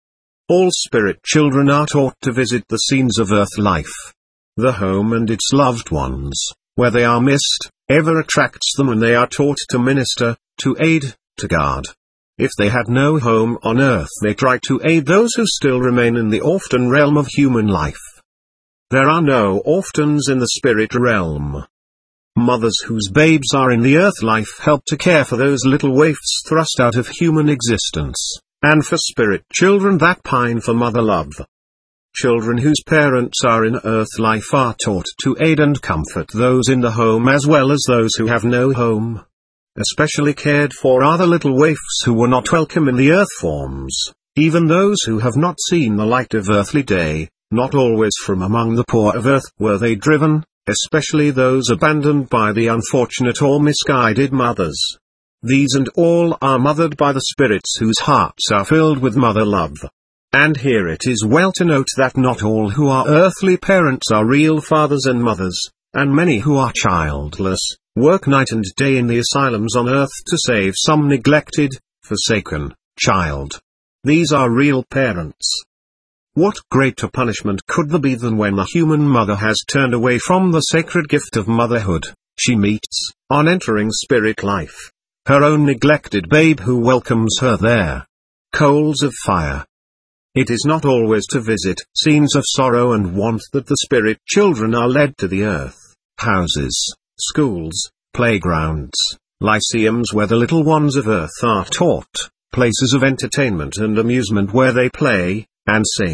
All spirit children are taught to visit the scenes of earth life. The home and its loved ones, where they are missed, ever attracts them, and they are taught to minister, to aid, to guard. If they had no home on earth, they try to aid those who still remain in the orphan realm of human life. There are no orphans in the spirit realm. Mothers whose babes are in the earth life help to care for those little waifs thrust out of human existence, and for spirit children that pine for mother love. Children whose parents are in earth life are taught to aid and comfort those in the home as well as those who have no home. Especially cared for are the little waifs who were not welcome in the earth forms, even those who have not seen the light of earthly day. Not always from among the poor of earth were they driven, especially those abandoned by the unfortunate or misguided mothers. These and all are mothered by the spirits whose hearts are filled with mother love. And here it is well to note that not all who are earthly parents are real fathers and mothers, and many who are childless, work night and day in the asylums on earth to save some neglected, forsaken child. These are real parents. What greater punishment could there be than when a human mother has turned away from the sacred gift of motherhood, she meets, on entering spirit life, her own neglected babe who welcomes her there. Coals of fire. It is not always to visit scenes of sorrow and want that the spirit children are led to the earth, houses, schools, playgrounds, lyceums where the little ones of earth are taught, places of entertainment and amusement where they play, and sing,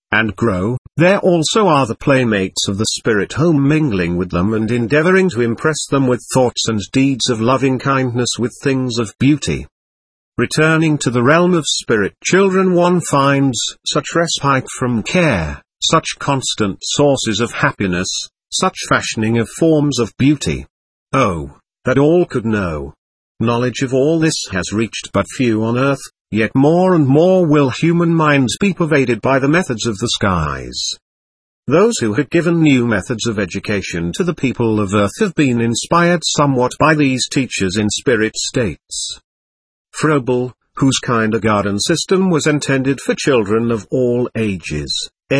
and grow, there also are the playmates of the Spirit home mingling with them and endeavoring to impress them with thoughts and deeds of loving kindness with things of beauty. Returning to the realm of spirit children, one finds such respite from care, such constant sources of happiness, such fashioning of forms of beauty. Oh, that all could know. Knowledge of all this has reached but few on earth, yet more and more will human minds be pervaded by the methods of the skies. Those who have given new methods of education to the people of earth have been inspired somewhat by these teachers in spirit states. Froebel, whose kindergarten system was intended for children of all ages,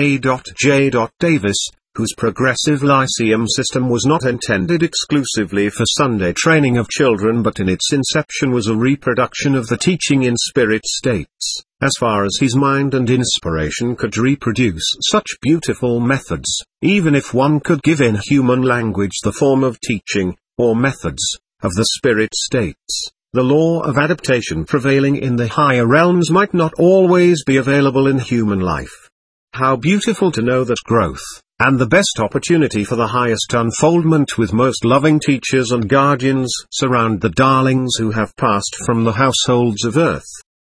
A.J. Davis, whose progressive lyceum system was not intended exclusively for Sunday training of children but in its inception was a reproduction of the teaching in spirit states, as far as his mind and inspiration could reproduce such beautiful methods, even if one could give in human language the form of teaching, or methods, of the spirit states. The law of adaptation prevailing in the higher realms might not always be available in human life. How beautiful to know that growth, and the best opportunity for the highest unfoldment with most loving teachers and guardians surround the darlings who have passed from the households of earth.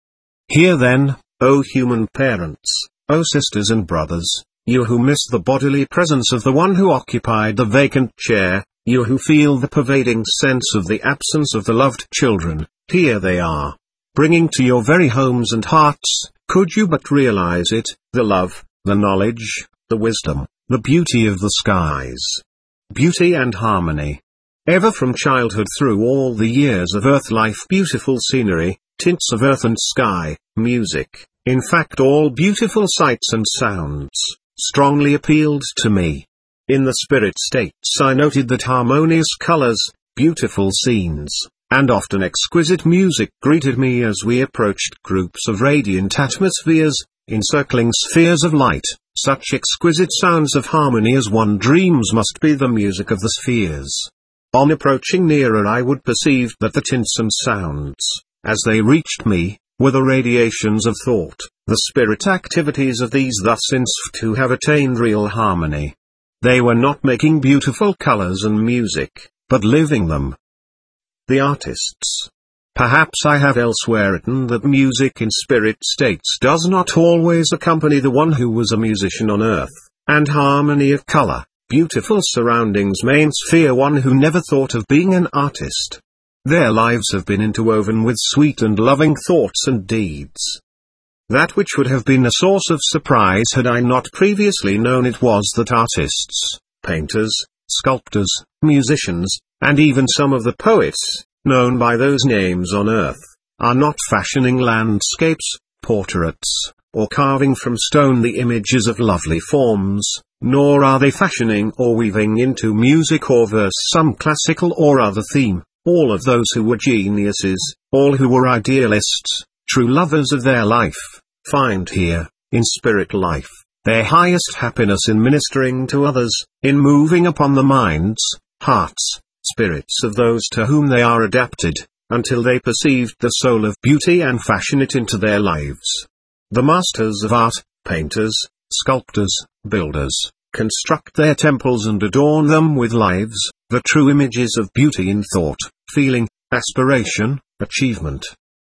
Here then, O human parents, O sisters and brothers, you who miss the bodily presence of the one who occupied the vacant chair, you who feel the pervading sense of the absence of the loved children, here they are, bringing to your very homes and hearts, could you but realize it, the love, the knowledge, the wisdom, the beauty of the skies. Beauty and harmony. Ever from childhood through all the years of earth life, beautiful scenery, tints of earth and sky, music, in fact all beautiful sights and sounds, strongly appealed to me. In the spirit states I noted that harmonious colors, beautiful scenes, and often exquisite music greeted me as we approached groups of radiant atmospheres, encircling spheres of light. Such exquisite sounds of harmony as one dreams must be the music of the spheres. On approaching nearer I would perceive that the tints and sounds, as they reached me, were the radiations of thought, the spirit activities of these thus insfed who have attained real harmony. They were not making beautiful colors and music, but living them. The artists. Perhaps I have elsewhere written that music in spirit states does not always accompany the one who was a musician on earth, and harmony of color, beautiful surroundings may inspire one who never thought of being an artist. Their lives have been interwoven with sweet and loving thoughts and deeds. That which would have been a source of surprise had I not previously known it was that artists, painters, sculptors, musicians, and even some of the poets, known by those names on earth, are not fashioning landscapes, portraits, or carving from stone the images of lovely forms, nor are they fashioning or weaving into music or verse some classical or other theme. All of those who were geniuses, all who were idealists, true lovers of their life, find here, in spirit life, their highest happiness in ministering to others, in moving upon the minds, hearts, spirits of those to whom they are adapted, until they perceived the soul of beauty and fashion it into their lives. The masters of art, painters, sculptors, builders, construct their temples and adorn them with lives, the true images of beauty in thought, feeling, aspiration, achievement.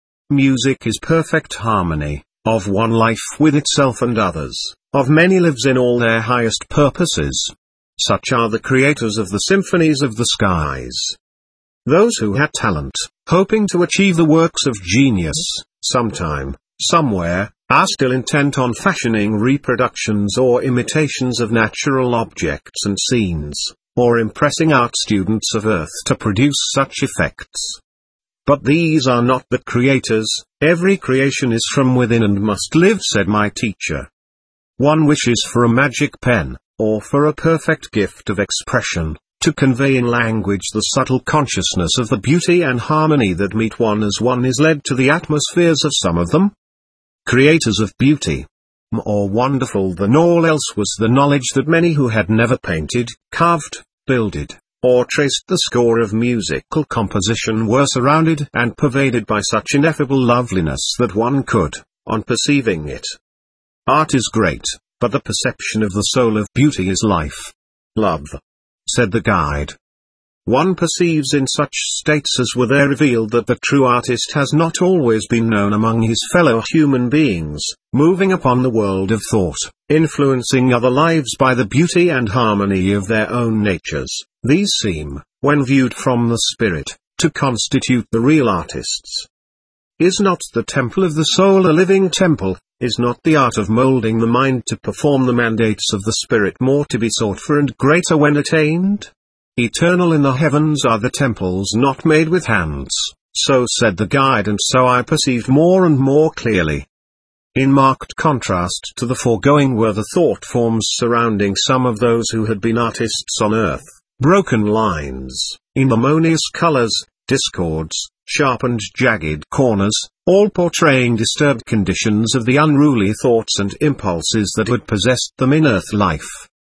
Music is perfect harmony, of one life with itself and others, of many lives in all their highest purposes. Such are the creators of the symphonies of the skies. Those who had talent, hoping to achieve the works of genius, sometime, somewhere, are still intent on fashioning reproductions or imitations of natural objects and scenes, or impressing art students of earth to produce such effects. But these are not the creators. Every creation is from within and must live, said my teacher. One wishes for a magic pen, or for a perfect gift of expression, to convey in language the subtle consciousness of the beauty and harmony that meet one as one is led to the atmospheres of some of them. Creators of beauty. More wonderful than all else was the knowledge that many who had never painted, carved, builded, or traced the score of musical composition were surrounded and pervaded by such ineffable loveliness that one could, on perceiving it. Art is great, but the perception of the soul of beauty is life. Love. Said the guide. One perceives in such states as were there revealed that the true artist has not always been known among his fellow human beings, moving upon the world of thought, influencing other lives by the beauty and harmony of their own natures. These seem, when viewed from the spirit, to constitute the real artists. Is not the temple of the soul a living temple? Is not the art of molding the mind to perform the mandates of the spirit more to be sought for and greater when attained? Eternal in the heavens are the temples not made with hands, so said the guide, and so I perceived more and more clearly. In marked contrast to the foregoing were the thought forms surrounding some of those who had been artists on earth, broken lines, inharmonious colors, discords, sharpened jagged corners, all portraying disturbed conditions of the unruly thoughts and impulses that had possessed them in earth life.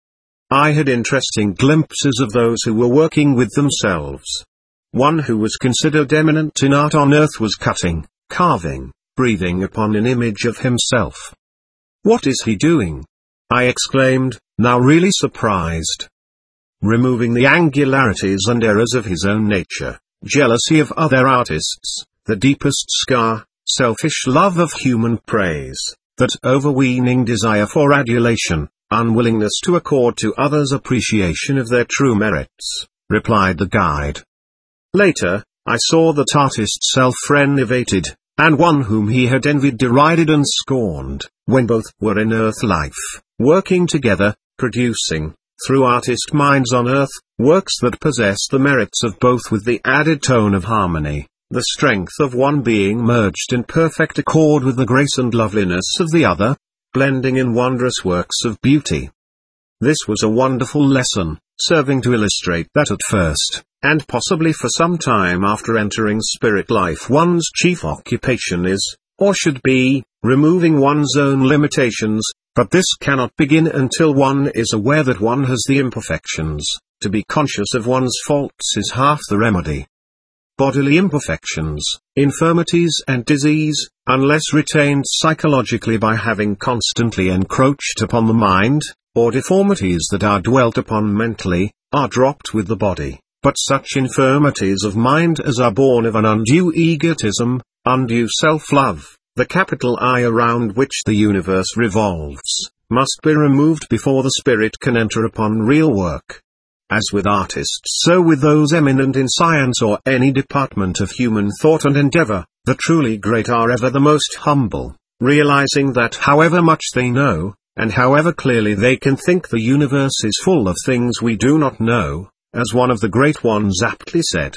I had interesting glimpses of those who were working with themselves. One who was considered eminent in art on earth was cutting, carving, breathing upon an image of himself. "What is he doing?" I exclaimed, now really surprised. Removing the angularities and errors of his own nature, jealousy of other artists, the deepest scar, selfish love of human praise, that overweening desire for adulation, unwillingness to accord to others appreciation of their true merits, replied the guide. Later, I saw that artist self-renovated, and one whom he had envied derided and scorned, when both were in earth life, working together, producing, through artist minds on earth, works that possess the merits of both with the added tone of harmony, the strength of one being merged in perfect accord with the grace and loveliness of the other, blending in wondrous works of beauty. This was a wonderful lesson, serving to illustrate that at first, and possibly for some time after entering spirit life, one's chief occupation is, or should be, removing one's own limitations, but this cannot begin until one is aware that one has the imperfections. To be conscious of one's faults is half the remedy. Bodily imperfections, infirmities and disease, unless retained psychologically by having constantly encroached upon the mind, or deformities that are dwelt upon mentally, are dropped with the body, but such infirmities of mind as are born of an undue egotism, undue self-love, the capital I around which the universe revolves, must be removed before the spirit can enter upon real work. As with artists, so with those eminent in science or any department of human thought and endeavor, the truly great are ever the most humble, realizing that however much they know, and however clearly they can think, the universe is full of things we do not know, as one of the great ones aptly said.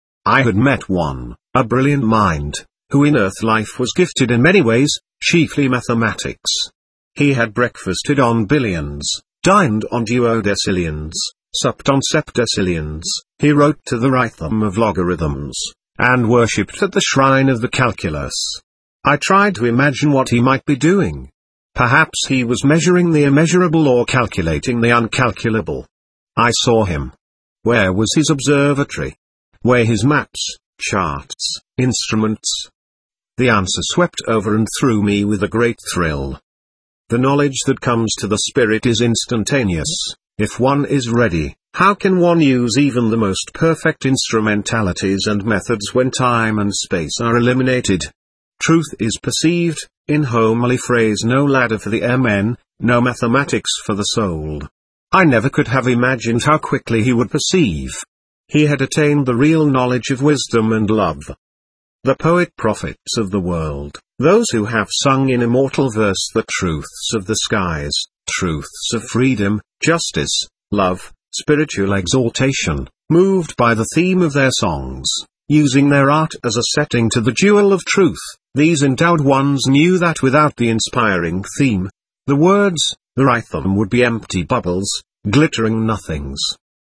I had met one, a brilliant mind, who in earth life was gifted in many ways, chiefly mathematics. He had breakfasted on billions, dined on duodecillions, supped on septecillions, he wrote to the rhythm of logarithms, and worshipped at the shrine of the calculus. I tried to imagine what he might be doing. Perhaps he was measuring the immeasurable or calculating the uncalculable. I saw him. Where was his observatory? Where his maps, charts, instruments? The answer swept over and through me with a great thrill. The knowledge that comes to the spirit is instantaneous. If one is ready, how can one use even the most perfect instrumentalities and methods when time and space are eliminated? Truth is perceived, in homely phrase, no ladder for the amen, no mathematics for the soul. I never could have imagined how quickly he would perceive. He had attained the real knowledge of wisdom and love. The poet-prophets of the world, those who have sung in immortal verse the truths of the skies, truths of freedom, justice, love, spiritual exaltation, moved by the theme of their songs, using their art as a setting to the jewel of truth, these endowed ones knew that without the inspiring theme, the words, the rhythm would be empty bubbles, glittering nothings.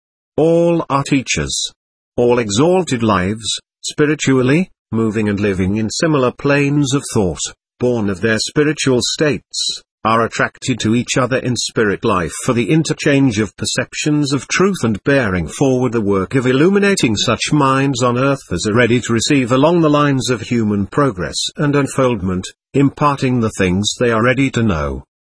All are teachers. All exalted lives, spiritually, moving and living in similar planes of thought, born of their spiritual states, are attracted to each other in spirit life for the interchange of perceptions of truth and bearing forward the work of illuminating such minds on earth as are ready to receive along the lines of human progress and unfoldment, imparting the things they are ready to know.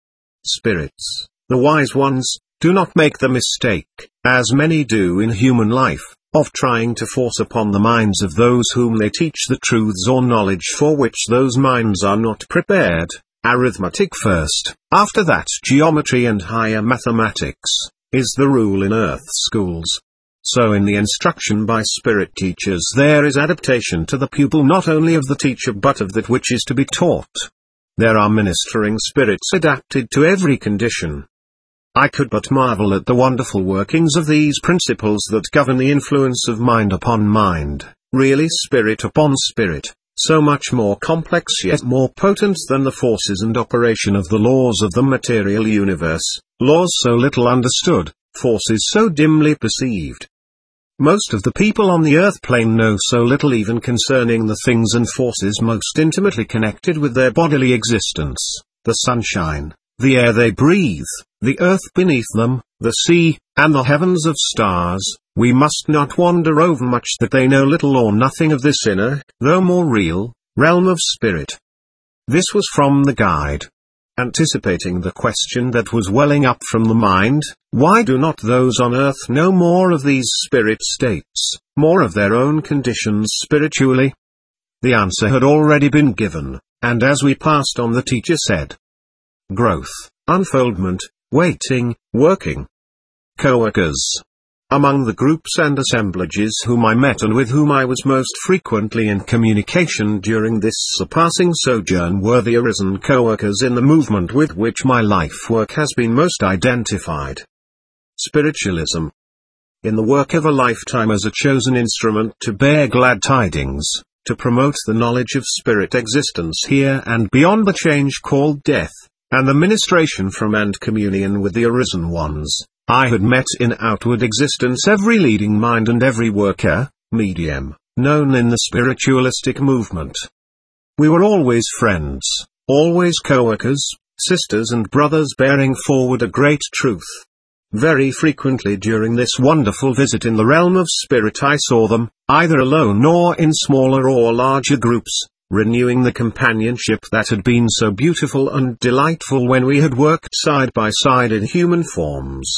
spirits, the wise ones, do not make the mistake, as many do in human life, of trying to force upon the minds of those whom they teach the truths or knowledge for which those minds are not prepared. Arithmetic first, after that geometry and higher mathematics, is the rule in earth schools. So in the instruction by spirit teachers there is adaptation to the pupil not only of the teacher but of that which is to be taught. There are ministering spirits adapted to every condition. I could but marvel at the wonderful workings of these principles that govern the influence of mind upon mind, really spirit upon spirit, so much more complex yet more potent than the forces and operation of the laws of the material universe, laws so little understood, forces so dimly perceived. Most of the people on the earth plane know so little even concerning the things and forces most intimately connected with their bodily existence, the sunshine, the air they breathe, the earth beneath them, the sea, and the heavens of stars. We must not wonder over much that they know little or nothing of this inner, though more real, realm of spirit. This was from the guide. Anticipating the question that was welling up from the mind, why do not those on earth know more of these spirit states, more of their own conditions spiritually? The answer had already been given, and as we passed on the teacher said, growth, unfoldment, waiting, working. Co-workers. Among the groups and assemblages whom I met and with whom I was most frequently in communication during this surpassing sojourn were the arisen co-workers in the movement with which my life work has been most identified. Spiritualism. In the work of a lifetime as a chosen instrument to bear glad tidings, to promote the knowledge of spirit existence here and beyond the change called death, and the ministration from and communion with the arisen ones, I had met in outward existence every leading mind and every worker, medium, known in the spiritualistic movement. We were always friends, always co-workers, sisters and brothers bearing forward a great truth. Very frequently during this wonderful visit in the realm of spirit I saw them, either alone or in smaller or larger groups, renewing the companionship that had been so beautiful and delightful when we had worked side by side in human forms.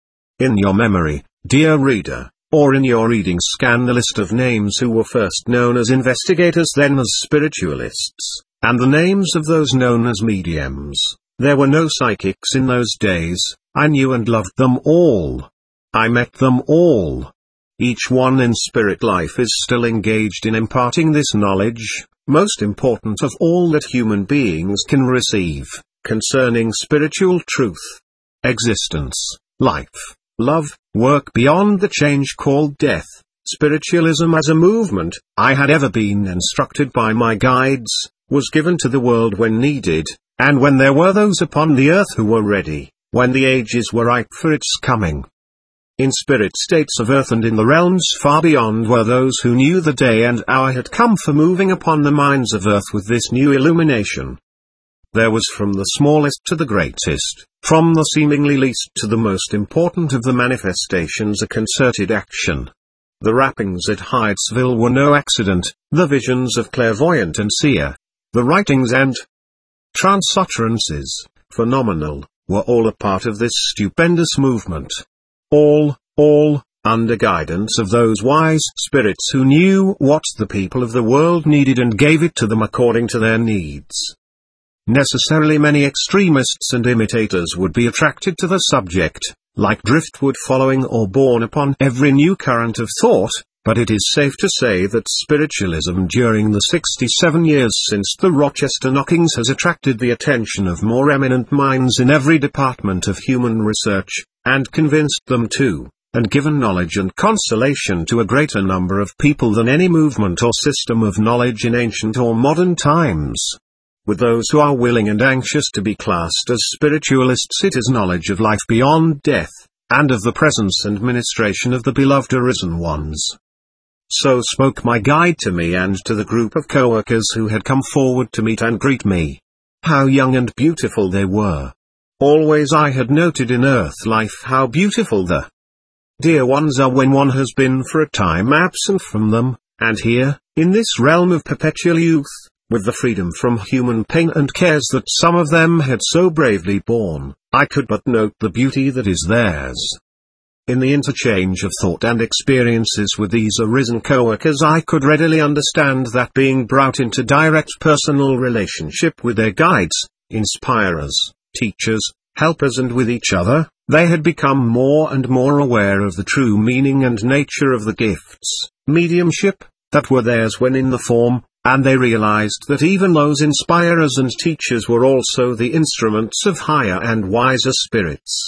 In your memory, dear reader, or in your reading scan the list of names who were first known as investigators then as spiritualists, and the names of those known as mediums. There were no psychics in those days. I knew and loved them all. I met them all. Each one in spirit life is still engaged in imparting this knowledge, most important of all that human beings can receive, concerning spiritual truth, existence, life, love, work beyond the change called death. Spiritualism as a movement, I had ever been instructed by my guides, was given to the world when needed, and when there were those upon the earth who were ready, when the ages were ripe for its coming. In spirit states of earth and in the realms far beyond were those who knew the day and hour had come for moving upon the minds of earth with this new illumination. There was from the smallest to the greatest, from the seemingly least to the most important of the manifestations a concerted action. The rappings at Hydesville were no accident, the visions of clairvoyant and seer, the writings and transutterances, phenomenal, were all a part of this stupendous movement. All, under guidance of those wise spirits who knew what the people of the world needed and gave it to them according to their needs. Necessarily many extremists and imitators would be attracted to the subject, like driftwood following or borne upon every new current of thought, but it is safe to say that spiritualism during the 67 years since the Rochester knockings has attracted the attention of more eminent minds in every department of human research, and convinced them too, and given knowledge and consolation to a greater number of people than any movement or system of knowledge in ancient or modern times. With those who are willing and anxious to be classed as spiritualists, it is knowledge of life beyond death, and of the presence and ministration of the beloved arisen ones. So spoke my guide to me and to the group of co-workers who had come forward to meet and greet me. How young and beautiful they were. Always I had noted in earth life how beautiful the dear ones are when one has been for a time absent from them, and here, in this realm of perpetual youth, with the freedom from human pain and cares that some of them had so bravely borne, I could but note the beauty that is theirs. In the interchange of thought and experiences with these arisen co-workers, I could readily understand that being brought into direct personal relationship with their guides, inspirers, teachers, helpers and with each other, they had become more and more aware of the true meaning and nature of the gifts, mediumship, that were theirs when in the form, and they realized that even those inspirers and teachers were also the instruments of higher and wiser spirits.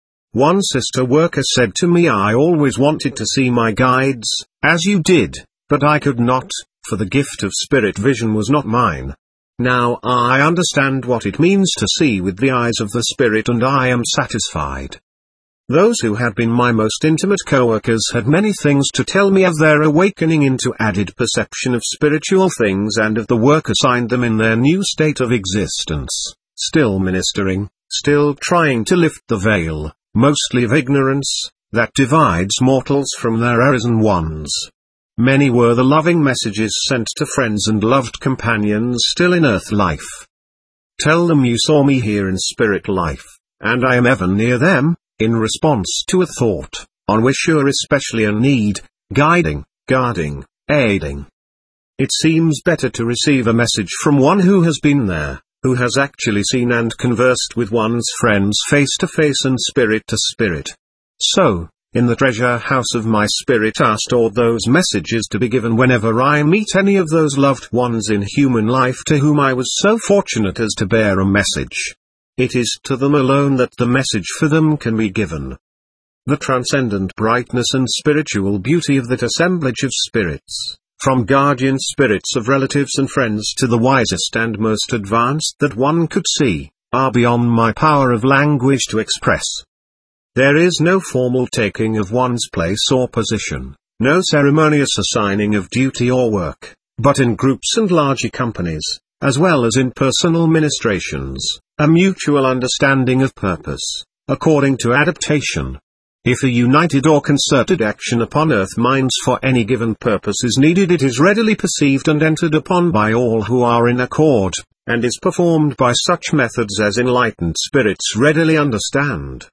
One sister worker said to me, "I always wanted to see my guides, as you did, but I could not, for the gift of spirit vision was not mine. Now I understand what it means to see with the eyes of the Spirit, and I am satisfied." Those who had been my most intimate co-workers had many things to tell me of their awakening into added perception of spiritual things and of the work assigned them in their new state of existence, still ministering, still trying to lift the veil, mostly of ignorance, that divides mortals from their arisen ones. Many were the loving messages sent to friends and loved companions still in earth life. "Tell them you saw me here in spirit life, and I am ever near them," in response to a thought, on which you're especially in need, guiding, guarding, aiding. It seems better to receive a message from one who has been there, who has actually seen and conversed with one's friends face to face and spirit to spirit. So, in the treasure house of my spirit are stored those messages to be given whenever I meet any of those loved ones in human life to whom I was so fortunate as to bear a message. It is to them alone that the message for them can be given. The transcendent brightness and spiritual beauty of that assemblage of spirits, from guardian spirits of relatives and friends to the wisest and most advanced that one could see, are beyond my power of language to express. There is no formal taking of one's place or position, no ceremonious assigning of duty or work, but in groups and larger companies, as well as in personal ministrations, a mutual understanding of purpose, according to adaptation. If a united or concerted action upon earth minds for any given purpose is needed, it is readily perceived and entered upon by all who are in accord, and is performed by such methods as enlightened spirits readily understand.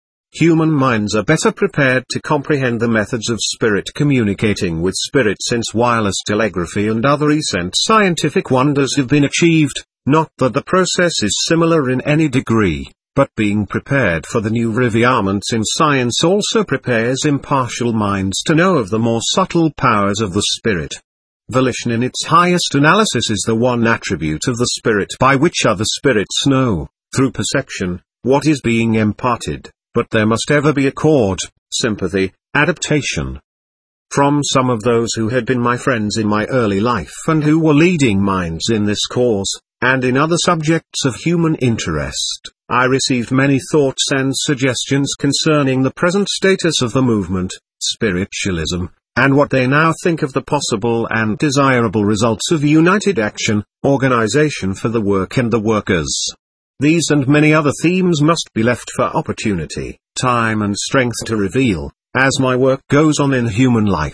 Human minds are better prepared to comprehend the methods of spirit communicating with spirit since wireless telegraphy and other recent scientific wonders have been achieved, not that the process is similar in any degree, but being prepared for the new refinements in science also prepares impartial minds to know of the more subtle powers of the spirit. Volition in its highest analysis is the one attribute of the spirit by which other spirits know, through perception, what is being imparted. But there must ever be accord, sympathy, adaptation. From some of those who had been my friends in my early life and who were leading minds in this cause, and in other subjects of human interest, I received many thoughts and suggestions concerning the present status of the movement, spiritualism, and what they now think of the possible and desirable results of united action, organization for the work and the workers. These and many other themes must be left for opportunity, time and strength to reveal, as my work goes on in human life.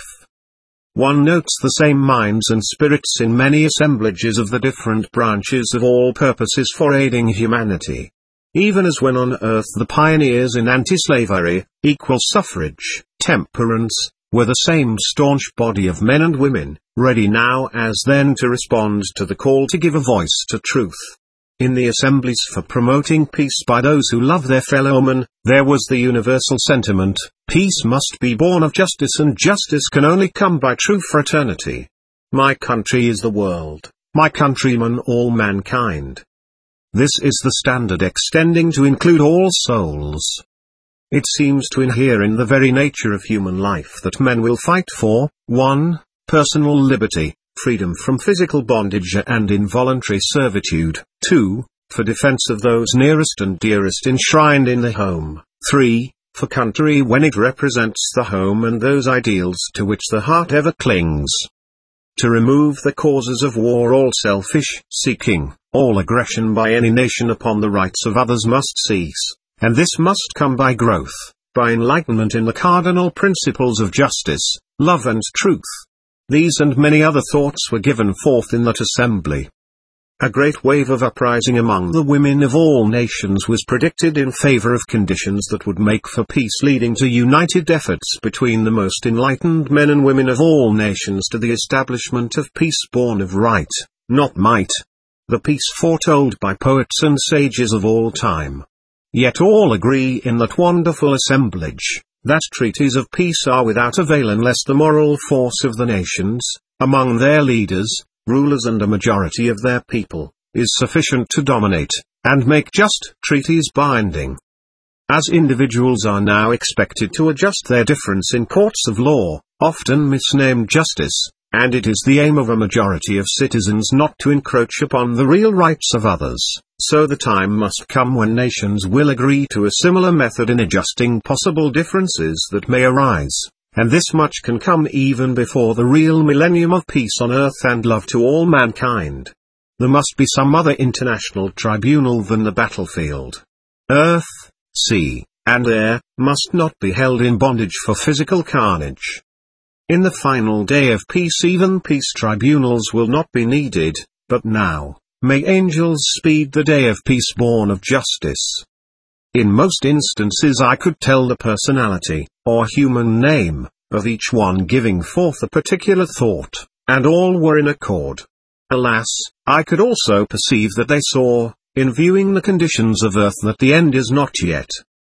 One notes the same minds and spirits in many assemblages of the different branches of all purposes for aiding humanity. Even as when on earth the pioneers in anti-slavery, equal suffrage, temperance, were the same staunch body of men and women, ready now as then to respond to the call to give a voice to truth. In the assemblies for promoting peace by those who love their fellowmen, there was the universal sentiment, peace must be born of justice and justice can only come by true fraternity. My country is the world, my countrymen all mankind. This is the standard extending to include all souls. It seems to inhere in the very nature of human life that men will fight for, 1. Personal liberty, freedom from physical bondage and involuntary servitude, 2. For defense of those nearest and dearest enshrined in the home, 3. For country when it represents the home and those ideals to which the heart ever clings. To remove the causes of war, all selfish seeking, all aggression by any nation upon the rights of others must cease, and this must come by growth, by enlightenment in the cardinal principles of justice, love and truth. These and many other thoughts were given forth in that assembly. A great wave of uprising among the women of all nations was predicted in favor of conditions that would make for peace, leading to united efforts between the most enlightened men and women of all nations to the establishment of peace born of right, not might. The peace foretold by poets and sages of all time. Yet all agree in that wonderful assemblage, that treaties of peace are without avail unless the moral force of the nations, among their leaders, rulers and a majority of their people, is sufficient to dominate, and make just treaties binding. As individuals are now expected to adjust their difference in courts of law, often misnamed justice, and it is the aim of a majority of citizens not to encroach upon the real rights of others, so the time must come when nations will agree to a similar method in adjusting possible differences that may arise. And this much can come even before the real millennium of peace on earth and love to all mankind. There must be some other international tribunal than the battlefield. Earth, sea, and air must not be held in bondage for physical carnage. In the final day of peace even peace tribunals will not be needed, but now, may angels speed the day of peace born of justice. In most instances I could tell the personality, or human name, of each one giving forth a particular thought, and all were in accord. Alas, I could also perceive that they saw, in viewing the conditions of earth, that the end is not yet.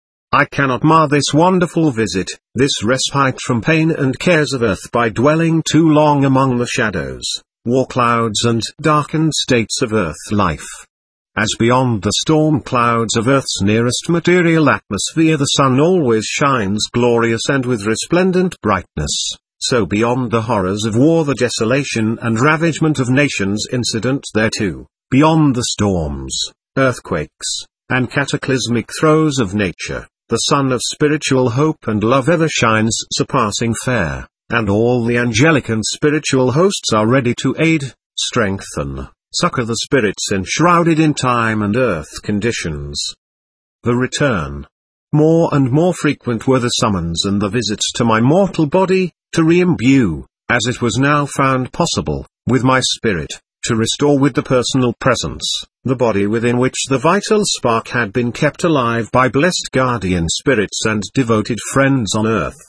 I cannot mar this wonderful visit, this respite from pain and cares of earth by dwelling too long among the shadows, war clouds and darkened states of earth life. As beyond the storm clouds of Earth's nearest material atmosphere the sun always shines glorious and with resplendent brightness, so beyond the horrors of war, the desolation and ravagement of nations incident thereto, beyond the storms, earthquakes, and cataclysmic throes of nature, the sun of spiritual hope and love ever shines surpassing fair, and all the angelic and spiritual hosts are ready to aid, strengthen, succor the spirits enshrouded in time and earth conditions. The return. More and more frequent were the summons and the visits to my mortal body, to re-imbue, as it was now found possible, with my spirit, to restore with the personal presence, the body within which the vital spark had been kept alive by blessed guardian spirits and devoted friends on earth.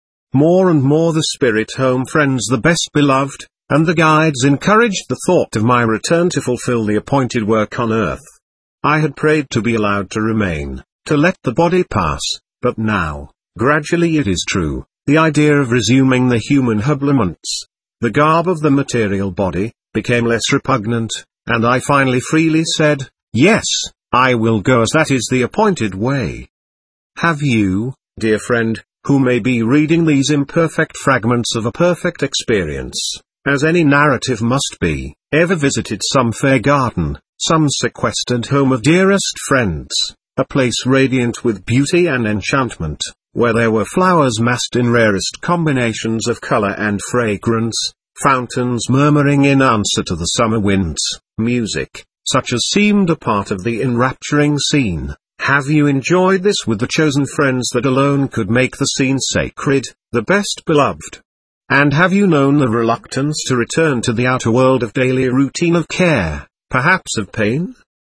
More and more the spirit home friends, the best beloved, and the guides encouraged the thought of my return to fulfill the appointed work on earth. I had prayed to be allowed to remain, to let the body pass, but now, gradually it is true, the idea of resuming the human habiliments, the garb of the material body, became less repugnant, and I finally freely said, yes, I will go as that is the appointed way. Have you, dear friend, who may be reading these imperfect fragments of a perfect experience, as any narrative must be, ever visited some fair garden, some sequestered home of dearest friends, a place radiant with beauty and enchantment, where there were flowers massed in rarest combinations of color and fragrance, fountains murmuring in answer to the summer winds, music, such as seemed a part of the enrapturing scene? Have you enjoyed this with the chosen friends that alone could make the scene sacred, the best beloved? And have you known the reluctance to return to the outer world of daily routine of care, perhaps of pain?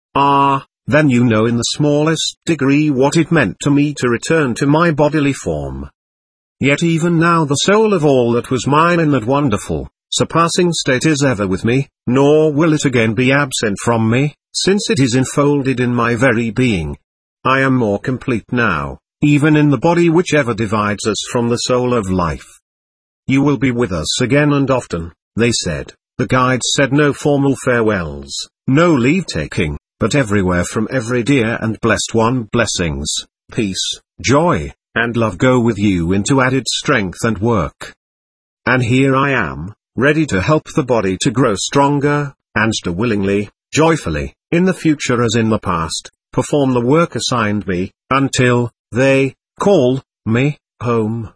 Ah, then you know in the smallest degree what it meant to me to return to my bodily form. Yet even now the soul of all that was mine in that wonderful, surpassing state is ever with me, nor will it again be absent from me, since it is enfolded in my very being. I am more complete now, even in the body which ever divides us from the soul of life. You will be with us again and often, they said. The guides said no formal farewells, no leave-taking, but everywhere from every dear and blessed one blessings, peace, joy, and love go with you into added strength and work. And here I am, ready to help the body to grow stronger, and to willingly, joyfully, in the future as in the past, perform the work assigned me, until they call me home.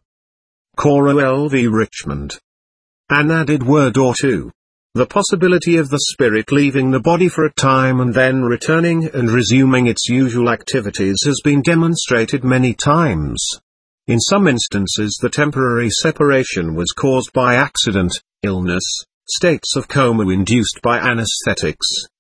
Cora L. V. Richmond. An added word or two. The possibility of the spirit leaving the body for a time and then returning and resuming its usual activities has been demonstrated many times. In some instances the temporary separation was caused by accident, illness, states of coma induced by anesthetics,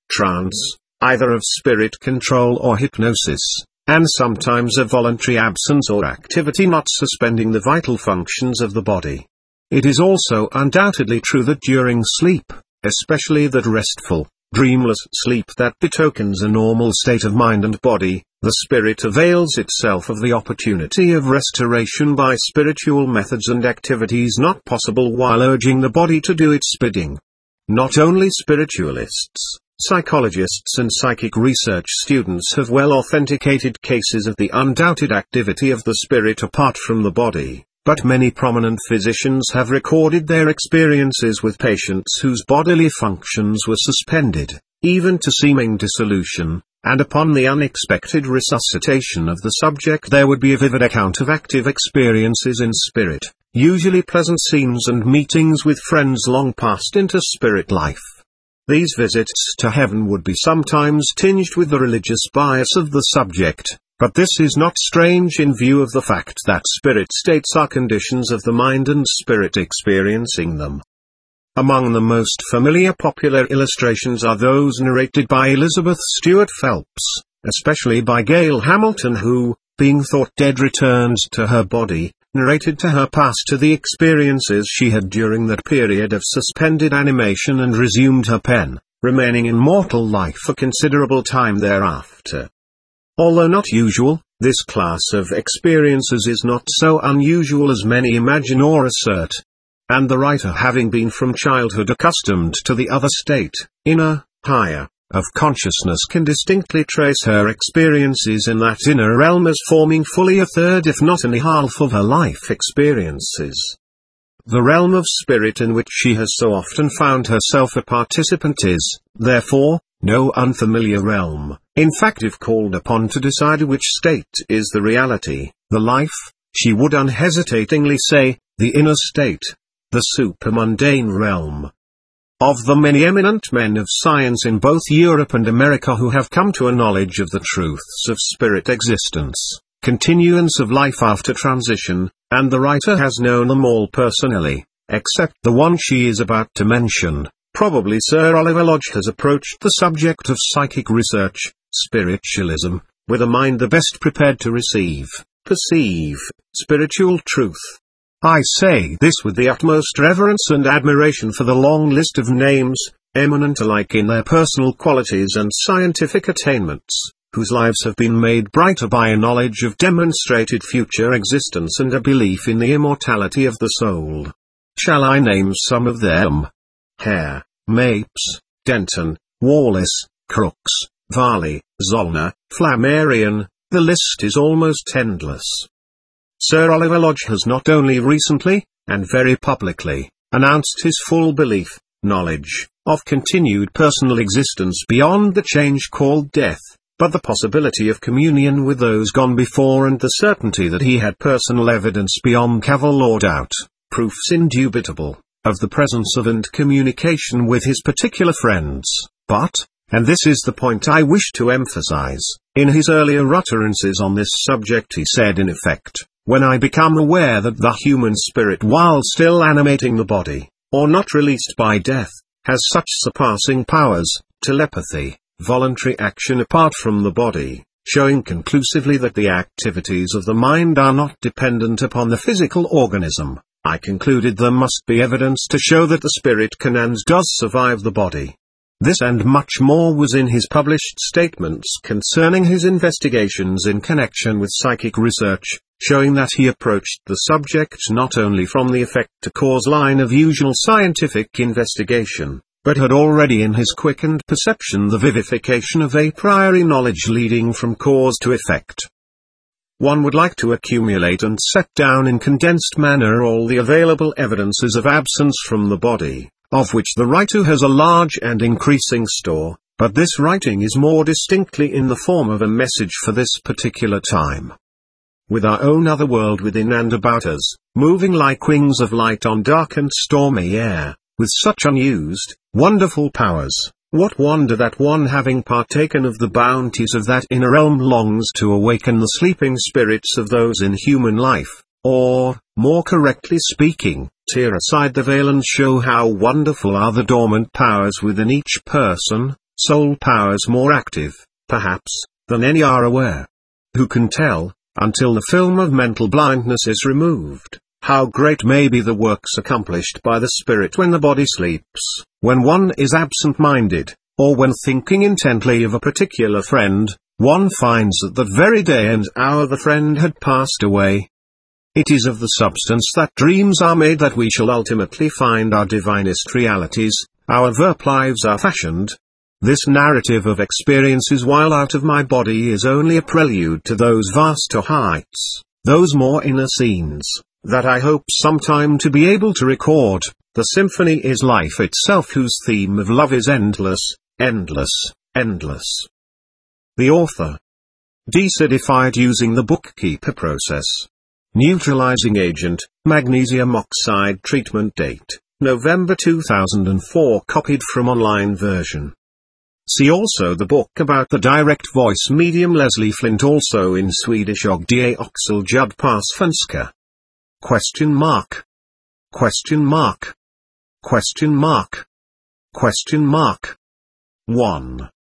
trance, either of spirit control or hypnosis, and sometimes a voluntary absence or activity not suspending the vital functions of the body. It is also undoubtedly true that during sleep, especially that restful, dreamless sleep that betokens a normal state of mind and body, the spirit avails itself of the opportunity of restoration by spiritual methods and activities not possible while urging the body to do its bidding. Not only spiritualists, psychologists and psychic research students have well authenticated cases of the undoubted activity of the spirit apart from the body, but many prominent physicians have recorded their experiences with patients whose bodily functions were suspended, even to seeming dissolution, and upon the unexpected resuscitation of the subject there would be a vivid account of active experiences in spirit, usually pleasant scenes and meetings with friends long passed into spirit life. These visits to heaven would be sometimes tinged with the religious bias of the subject, but this is not strange in view of the fact that spirit states are conditions of the mind and spirit experiencing them. Among the most familiar popular illustrations are those narrated by Elizabeth Stuart Phelps, especially by Gail Hamilton who, being thought dead returned to her body, narrated to her past the experiences she had during that period of suspended animation and resumed her pen, remaining in mortal life a considerable time thereafter. Although not usual, this class of experiences is not so unusual as many imagine or assert. And the writer having been from childhood accustomed to the other state, inner, higher, of consciousness can distinctly trace her experiences in that inner realm as forming fully a third if not a half of her life experiences. The realm of spirit in which she has so often found herself a participant is, therefore, no unfamiliar realm. In fact, if called upon to decide which state is the reality, the life, she would unhesitatingly say, the inner state, the supramundane realm. Of the many eminent men of science in both Europe and America who have come to a knowledge of the truths of spirit existence, continuance of life after transition, and the writer has known them all personally, except the one she is about to mention, probably Sir Oliver Lodge has approached the subject of psychic research, spiritualism, with a mind the best prepared to receive, perceive, spiritual truth. I say this with the utmost reverence and admiration for the long list of names, eminent alike in their personal qualities and scientific attainments, whose lives have been made brighter by a knowledge of demonstrated future existence and a belief in the immortality of the soul. Shall I name some of them? Hare, Mapes, Denton, Wallace, Crookes, Varley, Zollner, Flammarion, the list is almost endless. Sir Oliver Lodge has not only recently, and very publicly, announced his full belief, knowledge, of continued personal existence beyond the change called death, but the possibility of communion with those gone before and the certainty that he had personal evidence beyond cavil or doubt, proofs indubitable, of the presence of and communication with his particular friends, but, and this is the point I wish to emphasize, in his earlier utterances on this subject he said in effect, when I become aware that the human spirit while still animating the body, or not released by death, has such surpassing powers, telepathy, voluntary action apart from the body, showing conclusively that the activities of the mind are not dependent upon the physical organism, I concluded there must be evidence to show that the spirit can and does survive the body. This and much more was in his published statements concerning his investigations in connection with psychic research, showing that he approached the subject not only from the effect-to-cause line of usual scientific investigation, but had already in his quickened perception the vivification of a priori knowledge leading from cause to effect. One would like to accumulate and set down in condensed manner all the available evidences of absence from the body, of which the writer has a large and increasing store, but this writing is more distinctly in the form of a message for this particular time. With our own other world within and about us, moving like wings of light on dark and stormy air, with such unused, wonderful powers, what wonder that one having partaken of the bounties of that inner realm longs to awaken the sleeping spirits of those in human life, or, more correctly speaking, tear aside the veil and show how wonderful are the dormant powers within each person, soul powers more active, perhaps, than any are aware. Who can tell, until the film of mental blindness is removed, how great may be the works accomplished by the spirit when the body sleeps, when one is absent-minded, or when thinking intently of a particular friend, one finds that that very day and hour the friend had passed away. It is of the substance that dreams are made that we shall ultimately find our divinest realities, our verp lives are fashioned. This narrative of experiences while out of my body is only a prelude to those vaster heights, those more inner scenes, that I hope sometime to be able to record. The symphony is life itself, whose theme of love is endless, endless, endless. The author. Deacidified using the bookkeeper process. Neutralizing agent, magnesium oxide treatment date, November 2004, copied from online version. See also the book about the direct voice medium Leslie Flint, also in Swedish, Ogdia Oxel Judd Parsvenska. Question mark. Question mark. Question mark. Question mark. 1.